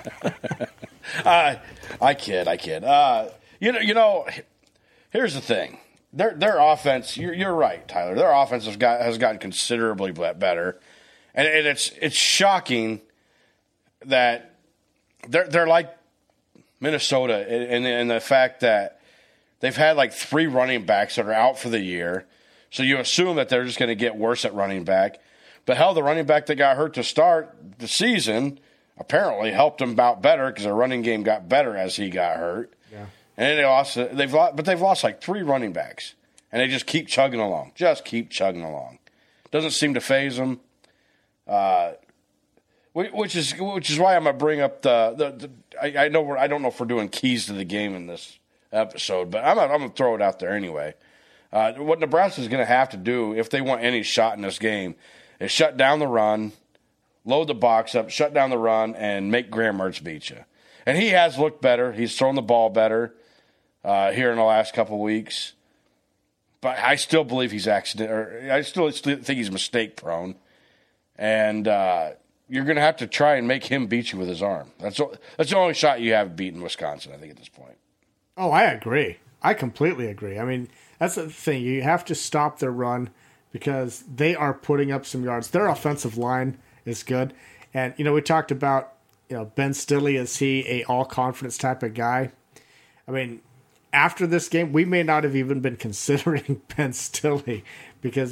uh, I kid, I kid. Uh, you know, you know. Here's the thing: their their offense. You're you're right, Tyler. Their offense has got has gotten considerably better, and, and it's it's shocking that they're they're like Minnesota in in the fact that they've had like three running backs that are out for the year. So you assume that they're just going to get worse at running back. But hell, the running back that got hurt to start the season apparently helped them out better because their running game got better as he got hurt. Yeah. And they lost. They've lost, but they've lost like three running backs, and they just keep chugging along. Just keep chugging along. Doesn't seem to phase them. Uh, which is which is why I'm gonna bring up the the. the I, I know we're, I don't know if we're doing keys to the game in this episode, but I'm gonna, I'm gonna throw it out there anyway. Uh, what Nebraska is gonna have to do if they want any shot in this game is shut down the run, load the box up, shut down the run, and make Graham Mertz beat you. And he has looked better. He's thrown the ball better. Uh, here in the last couple of weeks, but I still believe he's accident. Or I still think he's mistake prone, and uh, you're going to have to try and make him beat you with his arm. That's that's the only shot you have beating Wisconsin, I think, at this point. Oh, I agree. I completely agree. I mean, that's the thing. You have to stop their run because they are putting up some yards. Their offensive line is good, and you know we talked about you know Ben Stille. Is he a all confidence type of guy? I mean. After this game, we may not have even been considering Ben Stille because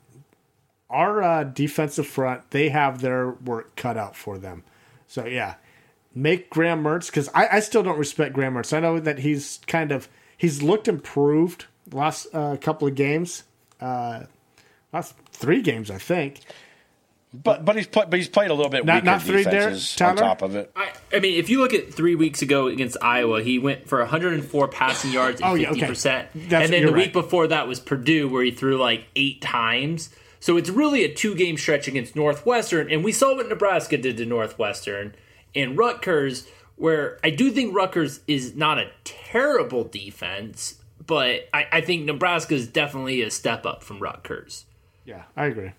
our uh, defensive front, they have their work cut out for them. So, yeah, make Graham Mertz, because I, I still don't respect Graham Mertz. I know that he's kind of, he's looked improved the last uh, couple of games, uh, last three games, I think. But but he's play, but he's played a little bit not, weaker not three defenses there, on top of it. I, I mean, if you look at three weeks ago against Iowa, he went for one hundred four passing yards and oh, yeah, fifty percent. Okay. That's, and then the right. week before that was Purdue, where he threw like eight times. So it's really a two-game stretch against Northwestern. And we saw what Nebraska did to Northwestern. And Rutgers, where I do think Rutgers is not a terrible defense, but I, I think Nebraska is definitely a step up from Rutgers. Yeah, I agree.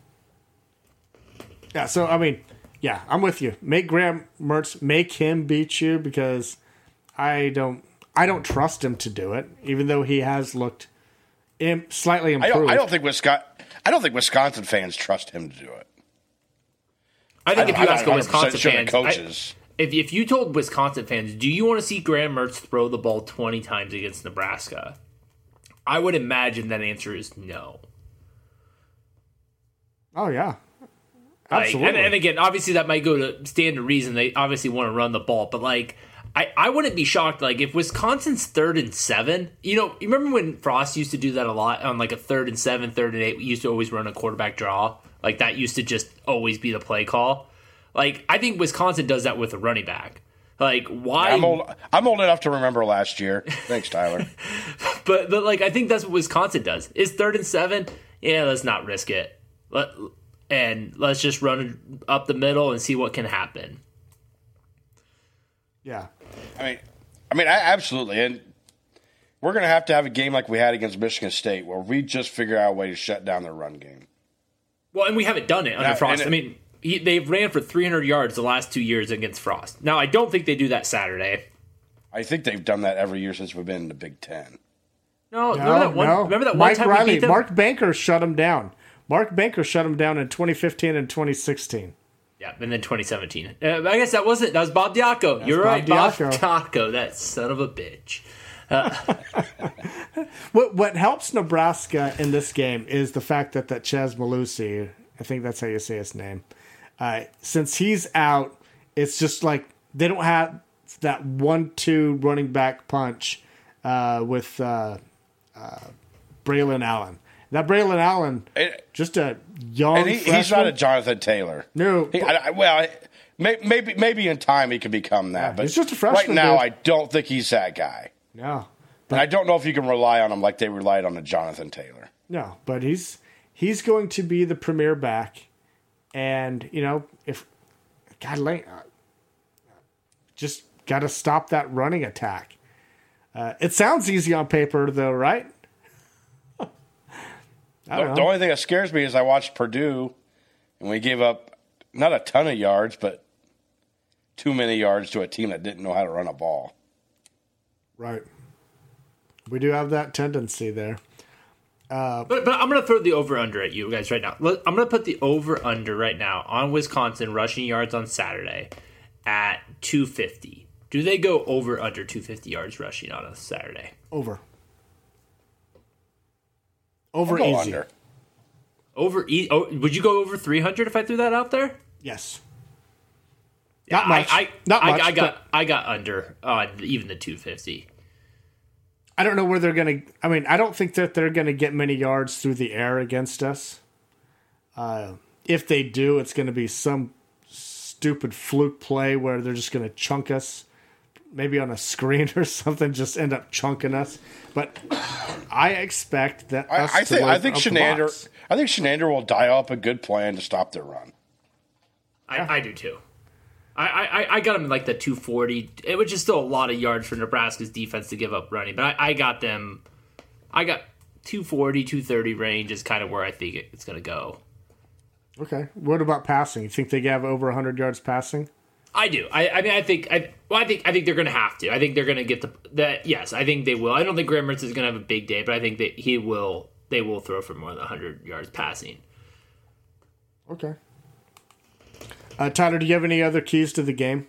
Yeah, so, I mean, yeah, I'm with you. Make Graham Mertz, make him beat you because I don't I don't trust him to do it, even though he has looked im- slightly improved. I don't, I don't think Wisconsin, I don't think Wisconsin fans trust him to do it. I think I if you ask a Wisconsin sure fans, coaches. I, if, if you told Wisconsin fans, do you want to see Graham Mertz throw the ball twenty times against Nebraska? I would imagine that answer is no. Oh, yeah. Like, Absolutely. and, and again, obviously that might go to stand to reason. They obviously want to run the ball, but like, I, I wouldn't be shocked. Like if Wisconsin's third and seven, you know, you remember when Frost used to do that a lot on like a third and seven, third and eight. We used to always run a quarterback draw. Like that used to just always be the play call. Like I think Wisconsin does that with a running back. Like why? I'm old. I'm old enough to remember last year. Thanks, Tyler. but but like I think that's what Wisconsin does. Is third and seven? Yeah, let's not risk it. Let and let's just run it up the middle and see what can happen. Yeah. I mean, I mean, I, absolutely, and we're going to have to have a game like we had against Michigan State, where we just figure out a way to shut down their run game. Well, and we haven't done it under Now, Frost. it, I mean, he, they've ran for three hundred yards the last two years against Frost. Now, I don't think they do that Saturday. I think they've done that every year since we've been in the Big Ten. No, No, remember that one? no. Remember that one Mike time Riley, we beat them? Mark Banker shut him down. Mark Banker shut him down in twenty fifteen and twenty sixteen. Yeah, and then twenty seventeen. Uh, I guess that wasn't. That was Bob Diaco. That's You're Bob right, Bob Diaco. Diaco. That son of a bitch. What what helps Nebraska in this game is the fact that that Chez Malusi, I think that's how you say his name, uh, since he's out, it's just like they don't have that one two running back punch uh, with uh, uh, Braylon Allen. That Braylon Allen, It, just a young and he, he's freshman. not a Jonathan Taylor. No, He, but- I, I- well, may, maybe maybe in time he could become that. Yeah, but he's just a freshman, right now, dude. I don't think he's that guy. no, And I don't know if you can rely on him like they relied on a Jonathan Taylor. no, but he's he's going to be the premier back, and you know if God, like, uh, just got to stop that running attack. Uh, it sounds easy on paper, though, right? I The, don't the know. only thing that scares me is I watched Purdue, and we gave up not a ton of yards, but too many yards to a team that didn't know how to run a ball. Right. We do have that tendency there. But, but I'm going to throw the over-under at you guys right now. Look, I'm going to put the over-under right now on Wisconsin rushing yards on Saturday at two fifty. Do they go over under two fifty yards rushing on a Saturday? Over. Over I'll go easy. under. Over e- oh, would you go over three hundred if I threw that out there? Yes. Yeah, Not much. I, I, Not I, much, I got but- I got under on even the two fifty. I don't know where they're going to. I mean, I don't think that they're going to get many yards through the air against us. Uh, if they do, it's going to be some stupid fluke play where they're just going to chunk us, maybe on a screen or something, just end up chunking us. But I expect that I, us I to think I live think up the Shenander box. I think Shenander will dial up a good plan to stop their run. I, I do too. I, I, I got them like the two forty, which is still a lot of yards for Nebraska's defense to give up running. But I, I got them. I got two forty, two thirty range is kind of where I think it, it's going to go. Okay. What about passing? You think they have over one hundred yards passing? I do. I, I mean, I think. I well, I think. I think they're going to have to. I think they're going to get the that. Yes, I think they will. I don't think Graham Mertz is going to have a big day, but I think that he will. They will throw for more than one hundred yards passing. Okay. Uh, Tyler, do you have any other keys to the game?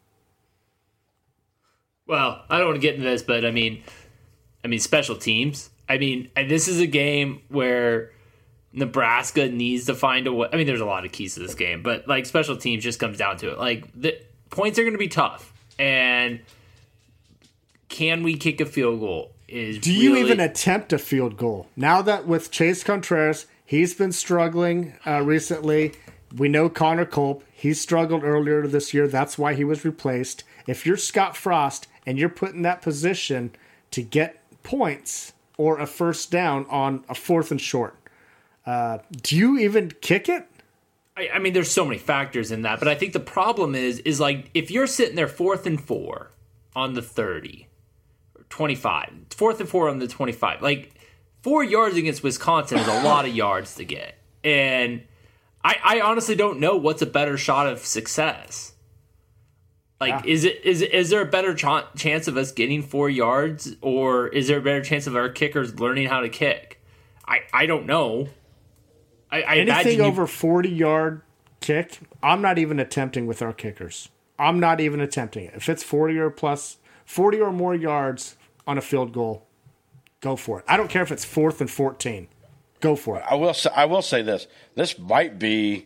Well, I don't want to get into this, but I mean, I mean special teams. I mean, and this is a game where Nebraska needs to find a way. I mean, there's a lot of keys to this game, but like special teams just comes down to it. Like the points are going to be tough, and can we kick a field goal? Is Do you really- even attempt a field goal? Now that with Chase Contreras, he's been struggling uh, recently. We know Connor Culp, he struggled earlier this year. That's why he was replaced. If you're Scott Frost and you're put in that position to get points or a first down on a fourth and short, uh, do you even kick it? I, I mean, there's so many factors in that, but I think the problem is, is like if you're sitting there fourth and four on the thirty, or twenty-five, fourth and four on the twenty-five, like four yards against Wisconsin is a lot of yards to get, and I, I honestly don't know what's a better shot of success. Like, Yeah. is it is is there a better ch- chance of us getting four yards, or is there a better chance of our kickers learning how to kick? I, I don't know. I, I imagine Anything you- over forty-yard kick, I'm not even attempting with our kickers. I'm not even attempting it. If it's forty or plus, forty or more yards on a field goal, go for it. I don't care if it's fourth and fourteen. Go for it. I will say, I will say this. This might be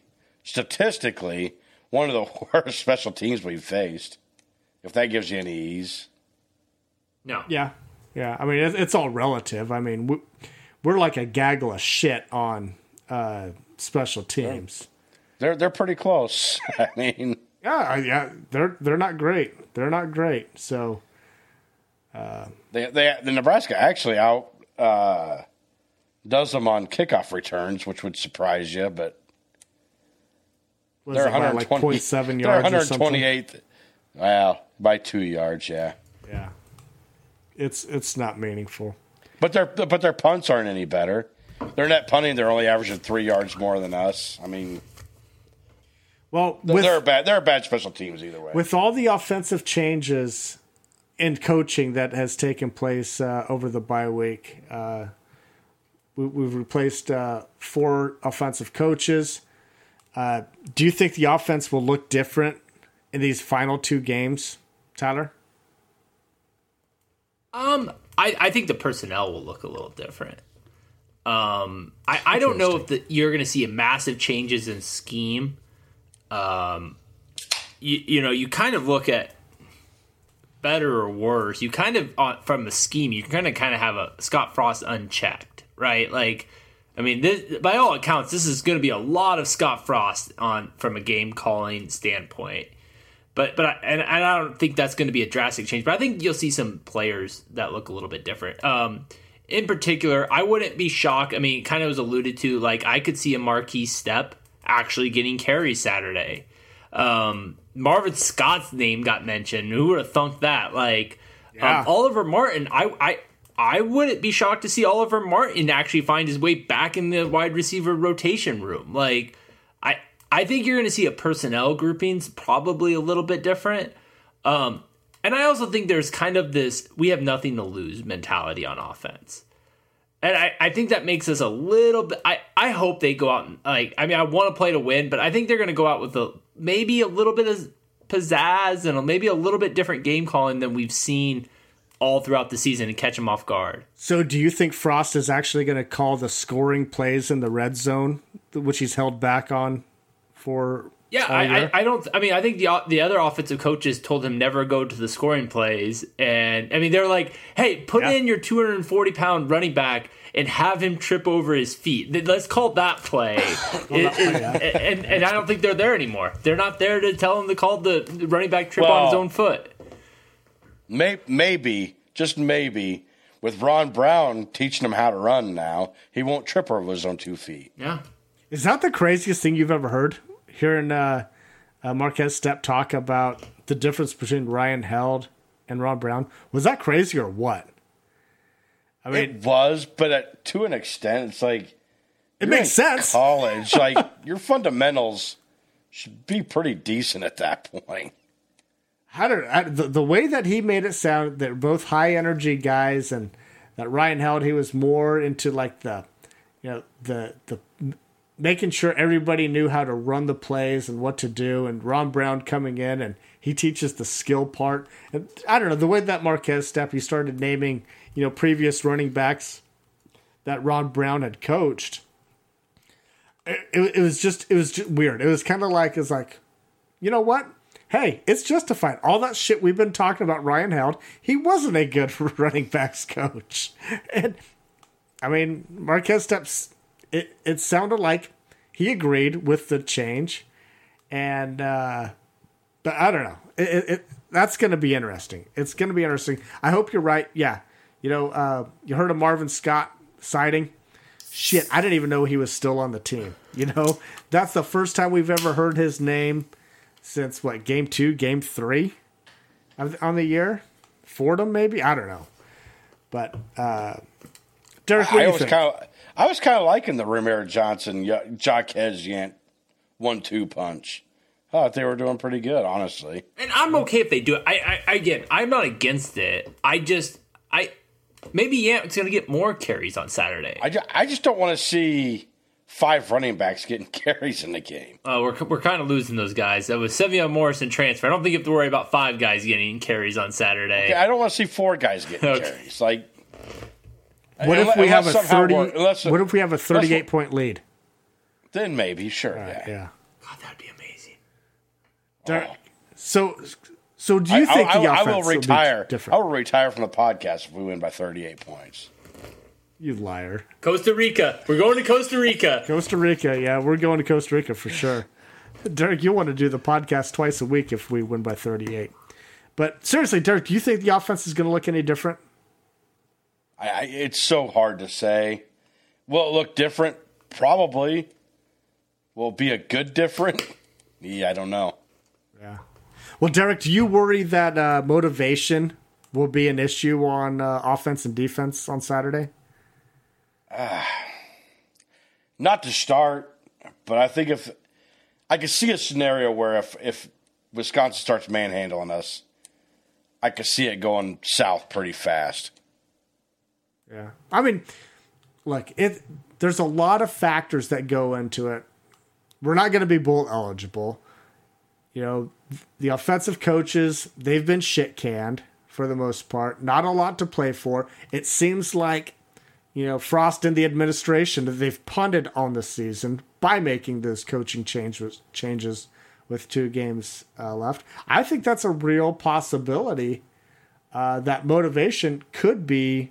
statistically one of the worst special teams we've faced. If that gives you any ease. No. Yeah. Yeah. I mean, it's, it's all relative. I mean, we, we're like a gaggle of shit on uh, special teams. They're they're pretty close. I mean, yeah, yeah, they're they're not great. They're not great. So uh, they they the Nebraska actually out uh, does them on kickoff returns, which would surprise you, but they're one hundred twenty, like point seven yards. They're one hundred twenty-eighth. Well, by two yards, yeah. Yeah. It's it's not meaningful. But their but their punts aren't any better. Their net punting, they're only averaging three yards more than us. I mean, well, they're, with, they're bad. They're bad special teams either way. With all the offensive changes in coaching that has taken place uh, over the bye week, uh, we, we've replaced uh, four offensive coaches. Uh, do you think the offense will look different in these final two games, Tyler? Um, I, I think the personnel will look a little different. Um, I, I don't know if the, you're going to see a massive changes in scheme. Um, you, you know, you kind of look at better or worse. You kind of, uh, from a scheme, you kind of kind of have a Scott Frost unchecked, right? Like, I mean, this, by all accounts, this is going to be a lot of Scott Frost on from a game calling standpoint. But but I, and, and I don't think that's going to be a drastic change. But I think you'll see some players that look a little bit different. Um, in particular, I wouldn't be shocked. I mean, it kind of was alluded to. Like I could see a Marquise Stepp actually getting carries Saturday. Um, Marvin Scott's name got mentioned. Who would have thunk that? Like yeah. um, Oliver Martin, I, I I wouldn't be shocked to see Oliver Martin actually find his way back in the wide receiver rotation room. Like I. I think you're going to see a personnel groupings probably a little bit different. Um, and I also think there's kind of this we have nothing to lose mentality on offense. And I, I think that makes us a little bit I, I hope they go out and like I mean I want to play to win, but I think they're going to go out with a maybe a little bit of pizzazz and maybe a little bit different game calling than we've seen all throughout the season and catch them off guard. So do you think Frost is actually going to call the scoring plays in the red zone, which he's held back on? For yeah, I, I, I don't. I mean, I think the the other offensive coaches told him never go to the scoring plays, and I mean they're like, "Hey, put yeah. in your two hundred forty pound running back and have him trip over his feet. Let's call that play." it, it, yeah. and and I don't think they're there anymore. They're not there to tell him to call the running back trip well, on his own foot. May, maybe, just maybe, with Ron Brown teaching him how to run now, he won't trip over his own two feet. Yeah, is that the craziest thing you've ever heard? Hearing uh, uh, Marquez Stepp talk about the difference between Ryan Held and Ron Brown, was that crazy or what? I mean, it was, but at, to an extent, it's like it makes sense. College, like your fundamentals should be pretty decent at that point. I don't I, the the way that he made it sound. They're both high energy guys, and that Ryan Held he was more into like the, you know, the the. making sure everybody knew how to run the plays and what to do, and Ron Brown coming in and he teaches the skill part. And I don't know, the way that Marquez Stepp, he started naming, you know, previous running backs that Ron Brown had coached. It, it, it was just, it was just weird. It was kind of like, it's like, you know what? Hey, it's justified. All that shit we've been talking about Ryan Held, he wasn't a good running backs coach. And I mean, Marquez Stepp's, It it sounded like he agreed with the change, and uh, but I don't know. It, it, it that's going to be interesting. It's going to be interesting. I hope you're right. Yeah, you know, uh, you heard of Marvin Scott sighting. Shit, I didn't even know he was still on the team. You know, that's the first time we've ever heard his name since what game two, game three on the year. Fordham, maybe, I don't know, but uh, Derek, what do you think? Kind of, I was kind of liking the Ramir Johnson, Jaquez Yant one two punch. I thought they were doing pretty good, honestly. And I'm okay if they do it. I, I, again, I'm not against it. I just, I maybe Yant's going to get more carries on Saturday. I just, I just don't want to see five running backs getting carries in the game. Oh, uh, we're we're kind of losing those guys. That was Sevion Morrison transfer. I don't think you have to worry about five guys getting carries on Saturday. Okay, I don't want to see four guys getting okay. carries. Like. What if we have a thirty? Unless, what if we have a thirty-eight point lead? Then maybe, sure, right, yeah. yeah. God, that'd be amazing. Derek, so, so do you I, think I, the I, offense I will retire. will be different? I will retire from the podcast if we win by thirty-eight points. You liar. Costa Rica. We're going to Costa Rica. Costa Rica, yeah, we're going to Costa Rica for sure. Derek, you want to do the podcast twice a week if we win by thirty-eight. But seriously, Derek, do you think the offense is going to look any different? I, I, it's so hard to say. Will it look different? Probably. Will it be a good different? Yeah, I don't know. Yeah. Well, Derek, do you worry that uh, motivation will be an issue on uh, offense and defense on Saturday? Uh, not to start, but I think if I could see a scenario where if, if Wisconsin starts manhandling us, I could see it going south pretty fast. Yeah. I mean, look, it there's a lot of factors that go into it. We're not going to be bowl eligible. You know, the offensive coaches, they've been shit canned for the most part. Not a lot to play for. It seems like, you know, Frost and the administration, they've punted on the season by making those coaching changes changes with two games uh, left. I think that's a real possibility. Uh, that motivation could be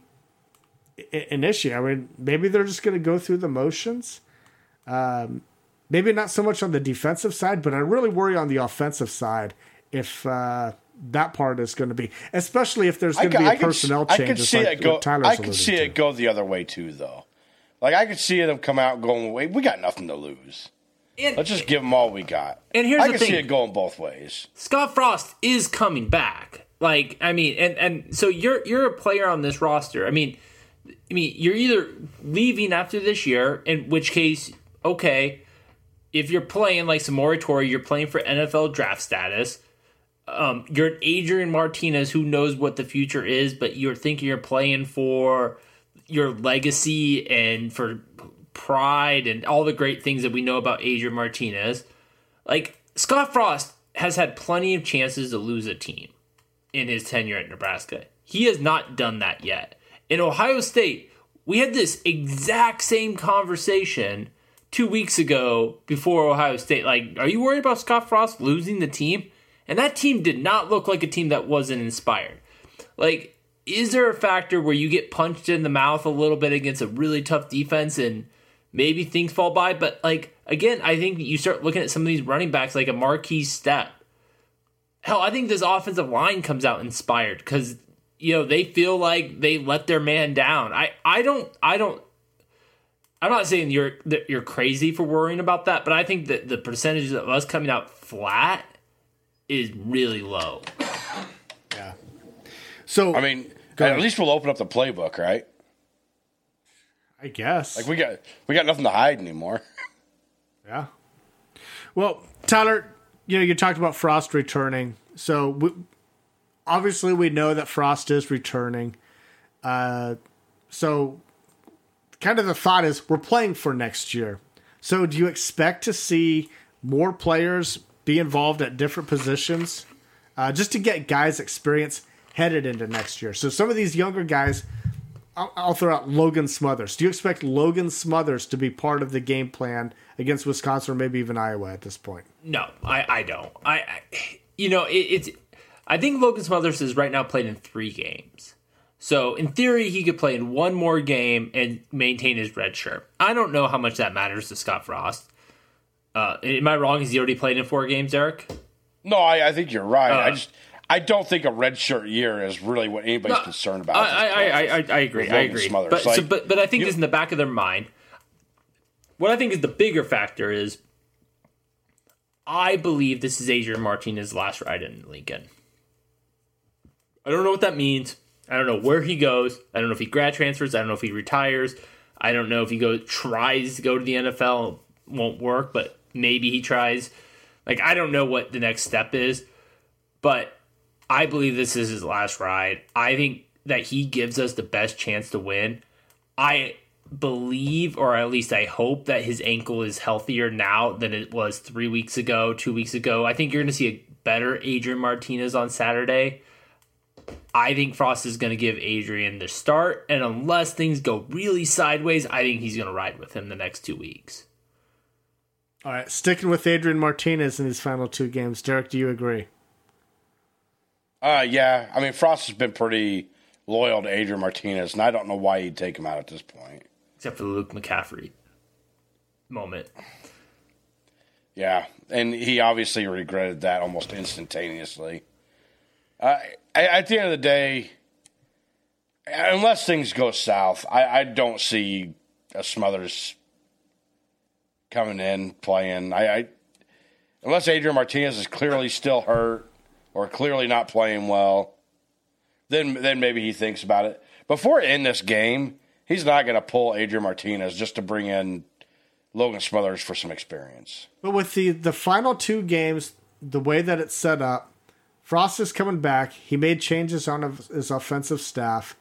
an issue. I mean, maybe they're just going to go through the motions. Um, maybe not so much on the defensive side, but I really worry on the offensive side if uh, that part is going to be, especially if there's going to be a personnel change. I could see like it go. Tyler's I could see to. it go the other way too, though. Like I could see them come out going, "Wait, we got nothing to lose. And, Let's just give them all we got." And here's I the could thing. see it going both ways. Scott Frost is coming back. Like, I mean, and, and so you're you're a player on this roster. I mean, I mean, you're either leaving after this year, in which case, okay, if you're playing like Samori Toure, you're playing for N F L draft status. Um, you're an Adrian Martinez who knows what the future is, but you're thinking you're playing for your legacy and for pride and all the great things that we know about Adrian Martinez. Like, Scott Frost has had plenty of chances to lose a team in his tenure at Nebraska. He has not done that yet. In Ohio State, we had this exact same conversation two weeks ago before Ohio State. Like, are you worried about Scott Frost losing the team? And that team did not look like a team that wasn't inspired. Like, is there a factor where you get punched in the mouth a little bit against a really tough defense and maybe things fall by? But, like, again, I think you start looking at some of these running backs like a Marquise Step. Hell, I think this offensive line comes out inspired because, you know, they feel like they let their man down. I, I don't, I don't, I'm not saying you're that you're crazy for worrying about that, but I think that the percentage of us coming out flat is really low. Yeah. So I mean, at least we'll open up the playbook, right? I guess. Like we got we got nothing to hide anymore. Yeah. Well, Tyler, you know, you talked about Frost returning. So we, obviously we know that Frost is returning. Uh, so kind of the thought is we're playing for next year. So do you expect to see more players be involved at different positions uh, just to get guys experience headed into next year? So some of these younger guys, I'll, I'll throw out Logan Smothers. Do you expect Logan Smothers to be part of the game plan against Wisconsin or maybe even Iowa at this point? No, I, I don't. I, I you know, it, it's. I think Logan Smothers is right now played in three games. So in theory, he could play in one more game and maintain his red shirt. I don't know how much that matters to Scott Frost. Uh, am I wrong? Has he already played in four games, Eric? No, I, I think you're right. Uh, I just I don't think a red shirt year is really what anybody's no, concerned about. I I, I, I, I agree. I agree. But, like, so, but but I think you, it's in the back of their mind. What I think is the bigger factor is I believe this is Adrian Martinez's last ride in Lincoln. I don't know what that means. I don't know where he goes. I don't know if he grad transfers. I don't know if he retires. I don't know if he goes tries to go to the N F L. Won't work, but maybe he tries. Like, I don't know what the next step is, but I believe this is his last ride. I think that he gives us the best chance to win. I believe, or at least I hope, that his ankle is healthier now than it was three weeks ago, two weeks ago. I think you're going to see a better Adrian Martinez on Saturday. I think Frost is going to give Adrian the start, and unless things go really sideways, I think he's going to ride with him the next two weeks. All right, sticking with Adrian Martinez in his final two games. Derek, do you agree? Uh, yeah. I mean, Frost has been pretty loyal to Adrian Martinez, and I don't know why he'd take him out at this point. Except for the Luke McCaffrey moment. Yeah, and he obviously regretted that almost instantaneously. Uh, at the end of the day, unless things go south, I, I don't see a Smothers coming in, playing. I, I unless Adrian Martinez is clearly still hurt or clearly not playing well, then then maybe he thinks about it. Before in this game, he's not going to pull Adrian Martinez just to bring in Logan Smothers for some experience. But with the, the final two games, the way that it's set up, Frost is coming back. He made changes on his offensive staff.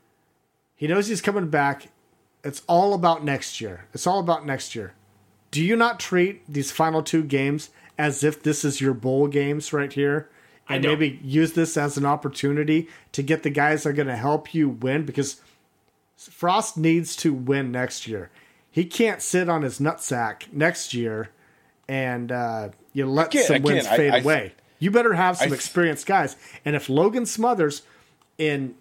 He knows he's coming back. It's all about next year. It's all about next year. Do you not treat these final two games as if this is your bowl games right here? And maybe use this as an opportunity to get the guys that are going to help you win? Because Frost needs to win next year. He can't sit on his nutsack next year and uh, you let again, some wins again, fade I, I, away. You better have some I, experienced guys. And if Logan Smothers, in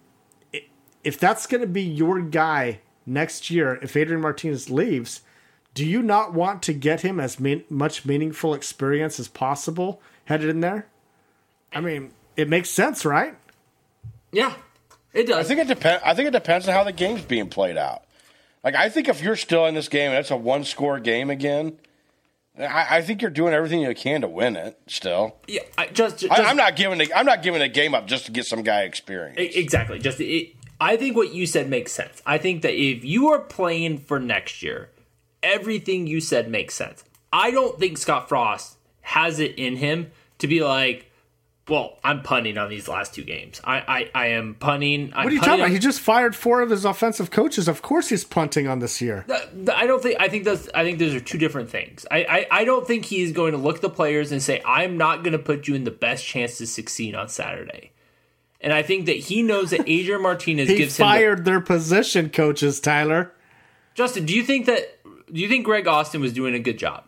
if that's going to be your guy next year, if Adrian Martinez leaves, do you not want to get him as mean, much meaningful experience as possible headed in there? I mean, it makes sense, right? Yeah, it does. I think it depends. I think it depends on how the game's being played out. Like, I think if you're still in this game and it's a one-score game again, I, I think you're doing everything you can to win it. Still, yeah. I just, just I, I'm not giving. A, I'm not giving a game up just to get some guy experience. Exactly. Just, it, I think what you said makes sense. I think that if you are playing for next year, everything you said makes sense. I don't think Scott Frost has it in him to be like, well, I'm punting on these last two games. I, I, I am punting. I'm what are you talking about? On, he just fired four of his offensive coaches. Of course, he's punting on this year. The, the, I don't think. I think those. I think those are two different things. I, I, I don't think he's going to look at the players and say, "I'm not going to put you in the best chance to succeed on Saturday." And I think that he knows that Adrian Martinez he gives fired him the, their position coaches. Tyler, Justin, do you think that? Do you think Greg Austin was doing a good job?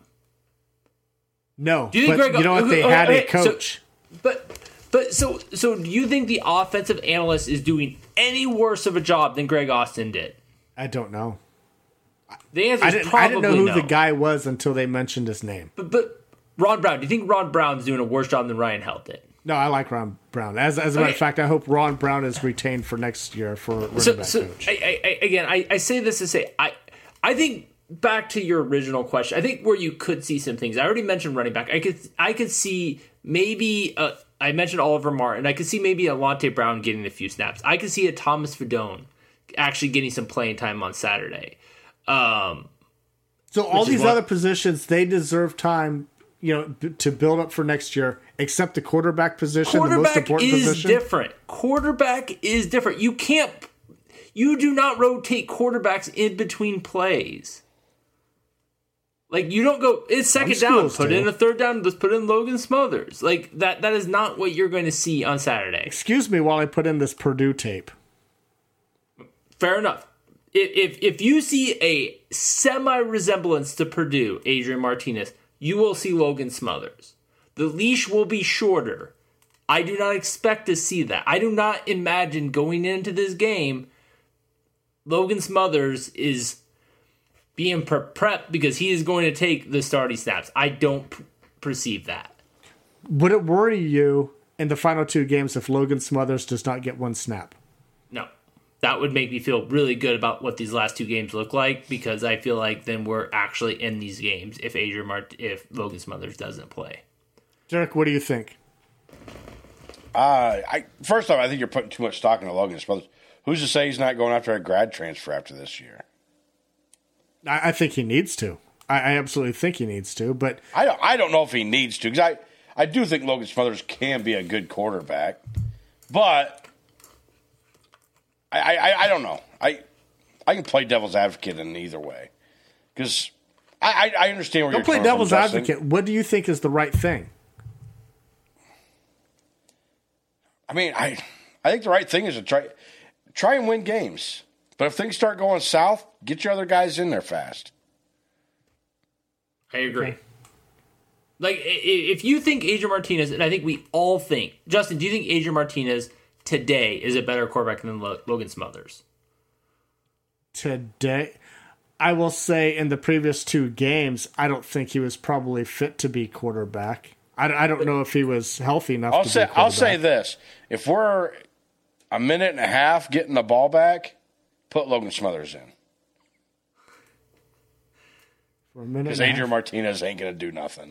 No. Do you think but Greg? You know what? They okay, had okay, a coach. So, but. But so so do you think the offensive analyst is doing any worse of a job than Greg Austin did? I don't know. The answer I is didn't, probably I didn't know who no. the guy was until they mentioned his name. But but Ron Brown, do you think Ron Brown's doing a worse job than Ryan Held did? No, I like Ron Brown. As as a matter of fact, I hope Ron Brown is retained for next year for running so, back so coach. I, I, again, I, I say this to say I I think back to your original question. I think where you could see some things. I already mentioned running back. I could I could see maybe a, I mentioned Oliver Martin. I could see maybe a Alante Brown getting a few snaps. I could see a Thomas Fedone actually getting some playing time on Saturday. Um, so all these other positions, they deserve time, you know, b- to build up for next year. Except the quarterback position, the most important is position. different. Quarterback is different. You can't. You do not rotate quarterbacks in between plays. Like, you don't go, it's second down, put in a third down, let's put in Logan Smothers. Like, that that is not what you're going to see on Saturday. Excuse me while I put in this Purdue tape. Fair enough. If if, if you see a semi-resemblance to Purdue, Adrian Martinez, you will see Logan Smothers. The leash will be shorter. I do not expect to see that. I do not imagine going into this game, Logan Smothers is being prepped because he is going to take the starting snaps. I don't p- perceive that. Would it worry you in the final two games if Logan Smothers does not get one snap? No. That would make me feel really good about what these last two games look like, because I feel like then we're actually in these games if Adrian Mart- if Logan Smothers doesn't play. Derek, what do you think? Uh, I first off, I think you're putting too much stock into Logan Smothers. Who's to say he's not going after a grad transfer after this year? I, I think he needs to. I, I absolutely think he needs to, but I don't. I don't know if he needs to, because I, I do think Logan Smothers can be a good quarterback, but I, I, I don't know. I, I can play devil's advocate in either way, because I, I, I understand where don't you're play coming devil's from, Justin. advocate. What do you think is the right thing? I mean, I, I think the right thing is to try, try and win games. But if things start going south, get your other guys in there fast. I agree. Okay. Like, if you think Adrian Martinez, and I think we all think, Justin, do you think Adrian Martinez today is a better quarterback than Logan Smothers? Today, I will say in the previous two games, I don't think he was probably fit to be quarterback. I, I don't know if he was healthy enough I'll to say, be quarterback. I'll say this. If we're a minute and a half getting the ball back, put Logan Smothers in. For a minute Because Adrian Martinez ain't going to do nothing.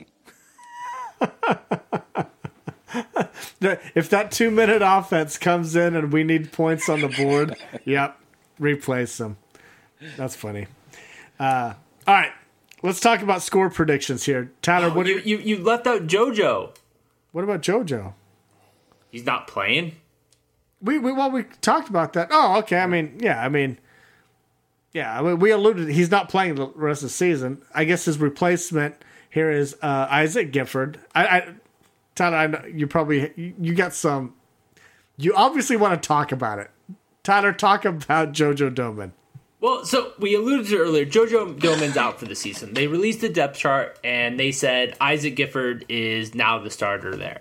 If that two-minute offense comes in and we need points on the board, yep, replace them. That's funny. Uh, all right, let's talk about score predictions here. Tyler, Oh, what do you, you, you you left out JoJo. what about JoJo? He's not playing. We, we well we talked about that. Oh, okay. I mean, yeah. I mean, yeah. I mean, we alluded he's not playing the rest of the season. I guess his replacement here is uh, Isaac Gifford. I, I Tyler, I know you probably you, you got some. You obviously want to talk about it. Tyler, talk about JoJo Domann. Well, so we alluded to earlier, JoJo Domann's out for the season. They released the depth chart, and they said Isaac Gifford is now the starter there.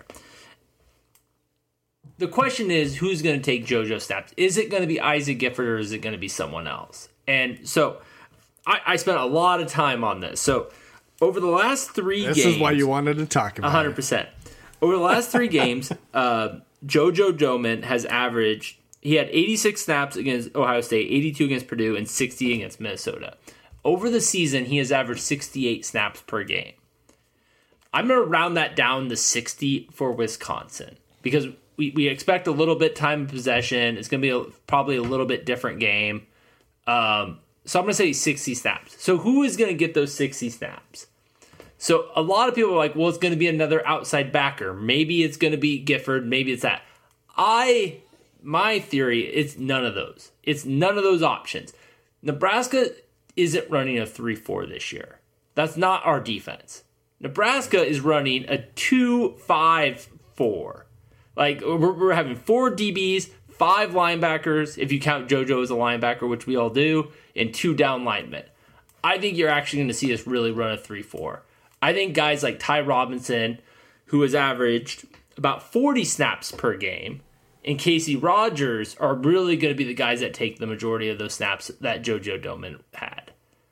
The question is, who's going to take JoJo snaps? Is it going to be Isaac Gifford, or is it going to be someone else? And so I, I spent a lot of time on this. So over the last three This games... is why you wanted to talk about one hundred percent. It. Over the last three games, uh, JoJo Domann has averaged... He had eighty-six snaps against Ohio State, eighty-two against Purdue, and sixty against Minnesota. Over the season, he has averaged sixty-eight snaps per game. I'm going to round that down to sixty for Wisconsin because we, we expect a little bit time of possession. It's going to be a, probably a little bit different game. Um, so I'm going to say sixty snaps. So who is going to get those sixty snaps? So a lot of people are like, well, it's going to be another outside backer. Maybe it's going to be Gifford. Maybe it's that. I... My theory is none of those. It's none of those options. Nebraska isn't running a three four this year. That's not our defense. Nebraska is running a two five four. Like, we're, we're having four D Bs, five linebackers, if you count JoJo as a linebacker, which we all do, and two down linemen. I think you're actually going to see us really run a three four. I think guys like Ty Robinson, who has averaged about forty snaps per game, and Casey Rogers are really going to be the guys that take the majority of those snaps that JoJo Domann had.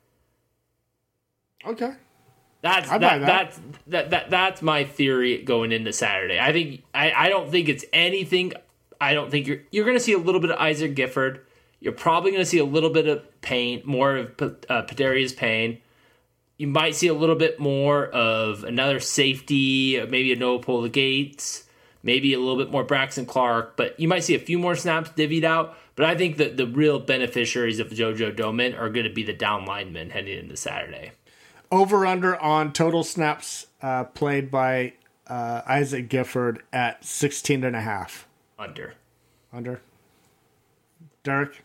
Okay. That's I that, buy that. that's that, that that's my theory going into Saturday. I think I, I don't think it's anything. I don't think you're you're going to see a little bit of Isaac Gifford. You're probably going to see a little bit of Payne, more of uh, Padarius Payne. You might see a little bit more of another safety, maybe a Noah Pola Gates. Maybe a little bit more Braxton Clark, but you might see a few more snaps divvied out. But I think that the real beneficiaries of JoJo Domann are going to be the down linemen heading into Saturday. Over under on total snaps uh, played by uh, Isaac Gifford at sixteen and a half. Under. Under. Derek?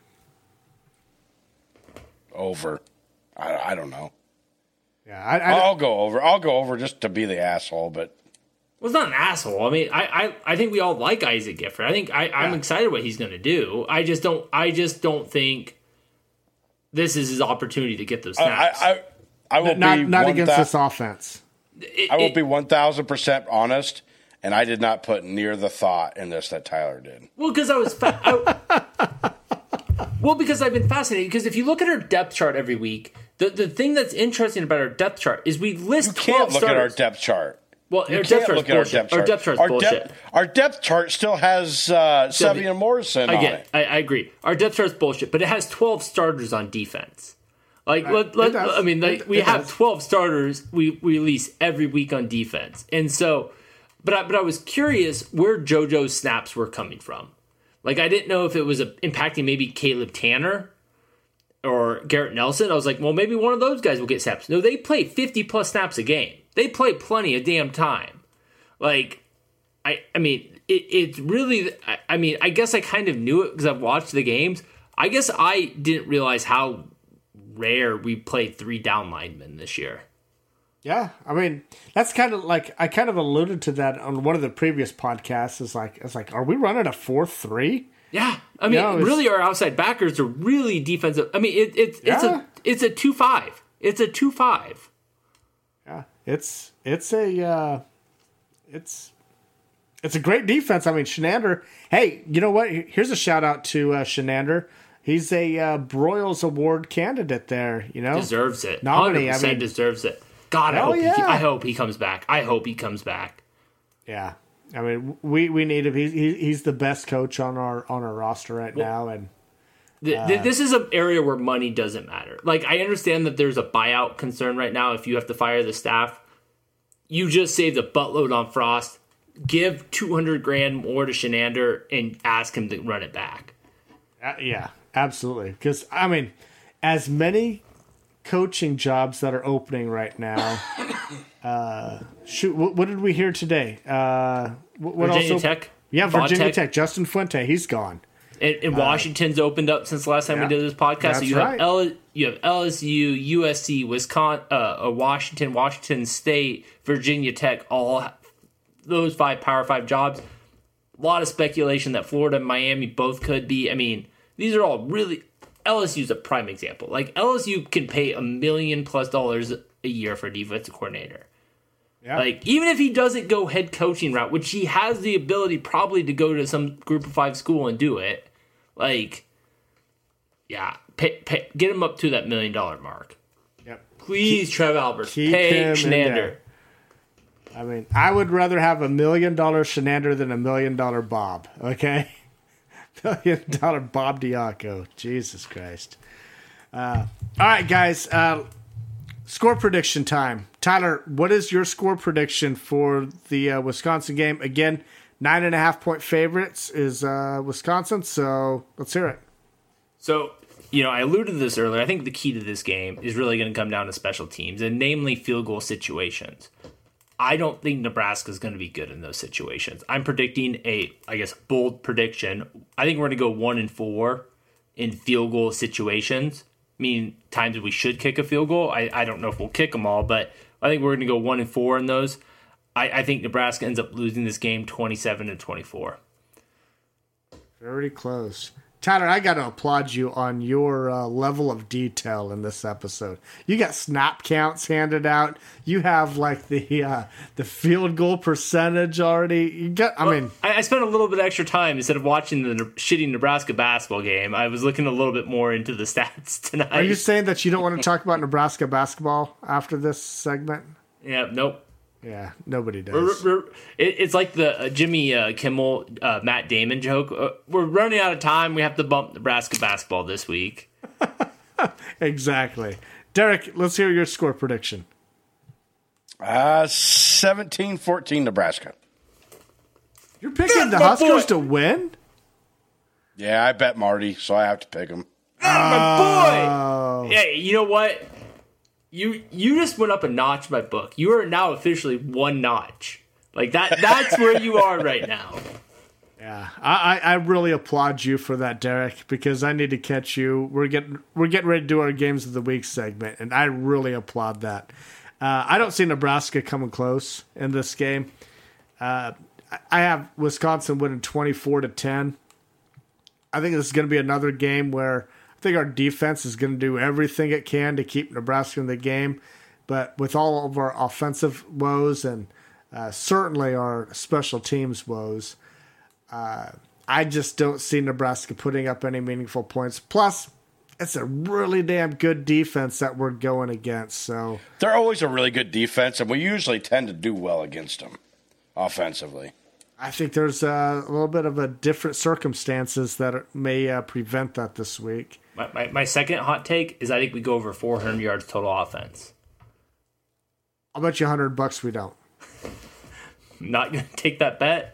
Over. I, I don't know. Yeah, I, I, I'll go over. I'll go over just to be the asshole, but... Well, it's not an asshole. I mean, I, I, I think we all like Isaac Gifford. I think I, I'm Yeah. excited what he's going to do. I just don't. I just don't think this is his opportunity to get those snaps. I, I, I will not be not one against thou- this offense. It- I will it- be one thousand percent honest, and I did not put near the thought in this that Tyler did. Well, because I was. Fa- I, well, because I've been fascinated. Because if you look at our depth chart every week, the, the thing that's interesting about our depth chart is we list You twelve can't look starters. at our depth chart. Well, You our can't depth chart's look at our bullshit. depth chart. Our depth chart's our bullshit. Depth, our depth chart still has uh, Sevian Morrison I on get it. it. I, I agree. Our depth chart's bullshit, but it has twelve starters on defense. Like, Uh, let, it let, does. I mean, like, It- we it have does. twelve starters we, we release every week on defense. And so, but I, but I was curious where JoJo's snaps were coming from. Like, I didn't know if it was a, impacting maybe Caleb Tanner or Garrett Nelson. I was like, well, maybe one of those guys will get snaps. No, they play fifty plus snaps a game. They play plenty of damn time. Like, I, I mean, it, it's really, I, I mean, I guess I kind of knew it because I've watched the games. I guess I didn't realize how rare we played three down linemen this year. Yeah, I mean that's kind of like I kind of alluded to that on one of the previous podcasts. Is like it's like, are we running a four three? Yeah, I mean, No, it's- really, our outside backers are really defensive. I mean, it, it, it's Yeah. a it's a two five. It's a two five. Yeah, it's it's a uh, it's it's a great defense. I mean, Shenander. Hey, you know what? Here's a shout out to uh, Shenander. He's a uh, Broyles Award candidate there. You know, deserves it. Nominee. one hundred percent I mean, deserves it. God, I oh, hope yeah. he, I hope he comes back. I hope he comes back. Yeah, I mean, we, we need him. He's he's the best coach on our on our roster right well, now, and th- uh, th- this is an area where money doesn't matter. Like, I understand that there's a buyout concern right now. If you have to fire the staff, you just saved a buttload on Frost. Give two hundred grand more to Shenander and ask him to run it back. Uh, yeah, absolutely. Because I mean, as many coaching jobs that are opening right now. uh, shoot, what, what did we hear today? Uh, what, what Virginia also, Tech. Yeah, Virginia Tech. Tech. Justin Fuente, he's gone. And, and Washington's uh, opened up since the last time yeah, we did this podcast. That's so you right. have L, you have L S U, U S C, Wisconsin, uh, Washington, Washington State, Virginia Tech. All those five Power Five jobs. A lot of speculation that Florida and Miami both could be. I mean, these are all really. L S U's a prime example. Like, L S U can pay a million plus dollars a year for a defensive coordinator. Yeah. Like, even if he doesn't go head coaching route, which he has the ability probably to go to some group of five school and do it, like, yeah, pay, pay, get him up to that million dollar mark. Yep. Please, Keep- Trev Alberts, keep pay him in Shenander. there. I mean, I would rather have a million dollar Shenander than a million dollar Bob, okay? Million dollar Bob Diaco. Jesus Christ. Uh, all right, guys. Uh, score prediction time. Tyler, what is your score prediction for the uh, Wisconsin game? Again, nine and a half point favorites is uh, Wisconsin, so let's hear it. So, you know, I alluded to this earlier. I think the key to this game is really going to come down to special teams, and namely field goal situations. I don't think Nebraska is going to be good in those situations. I'm predicting a, I guess, bold prediction. I think we're going to go one and four in field goal situations. I mean, times we should kick a field goal. I, I don't know if we'll kick them all, but I think we're going to go one and four in those. I, I think Nebraska ends up losing this game twenty-seven to twenty-four. Very close. Tyler, I got to applaud you on your uh, level of detail in this episode. You got snap counts handed out. You have like the uh, the field goal percentage already. You got. I well, mean, I, I spent a little bit extra time instead of watching the shitty Nebraska basketball game. I was looking a little bit more into the stats tonight. Are you saying that you don't want to talk about Nebraska basketball after this segment? Yeah. Nope. Yeah, nobody does. We're, we're, it, it's like the uh, Jimmy uh, Kimmel, uh, Matt Damon joke. Uh, we're running out of time. We have to bump Nebraska basketball this week. Exactly. Derek, let's hear your score prediction. Uh, seventeen fourteen Nebraska. You're picking the Huskers to win? Yeah, I bet Marty, so I have to pick him. My boy! Hey, you know what? You you just went up a notch in my book. You are now officially one notch. Like that. That's where you are right now. Yeah, I, I really applaud you for that, Derek, because I need to catch you. We're getting we're getting ready to do our Games of the Week segment, and I really applaud that. Uh, I don't see Nebraska coming close in this game. Uh, I have Wisconsin winning twenty-four to ten. I think this is going to be another game where I think our defense is going to do everything it can to keep Nebraska in the game. But with all of our offensive woes and uh, certainly our special teams woes, uh, I just don't see Nebraska putting up any meaningful points. Plus, it's a really damn good defense that we're going against. So they're always a really good defense, and we usually tend to do well against them offensively. I think there's uh, a little bit of a different circumstances that may uh, prevent that this week. My, my my second hot take is I think we go over four hundred yards total offense. I'll bet you a hundred bucks we don't. Not gonna take that bet.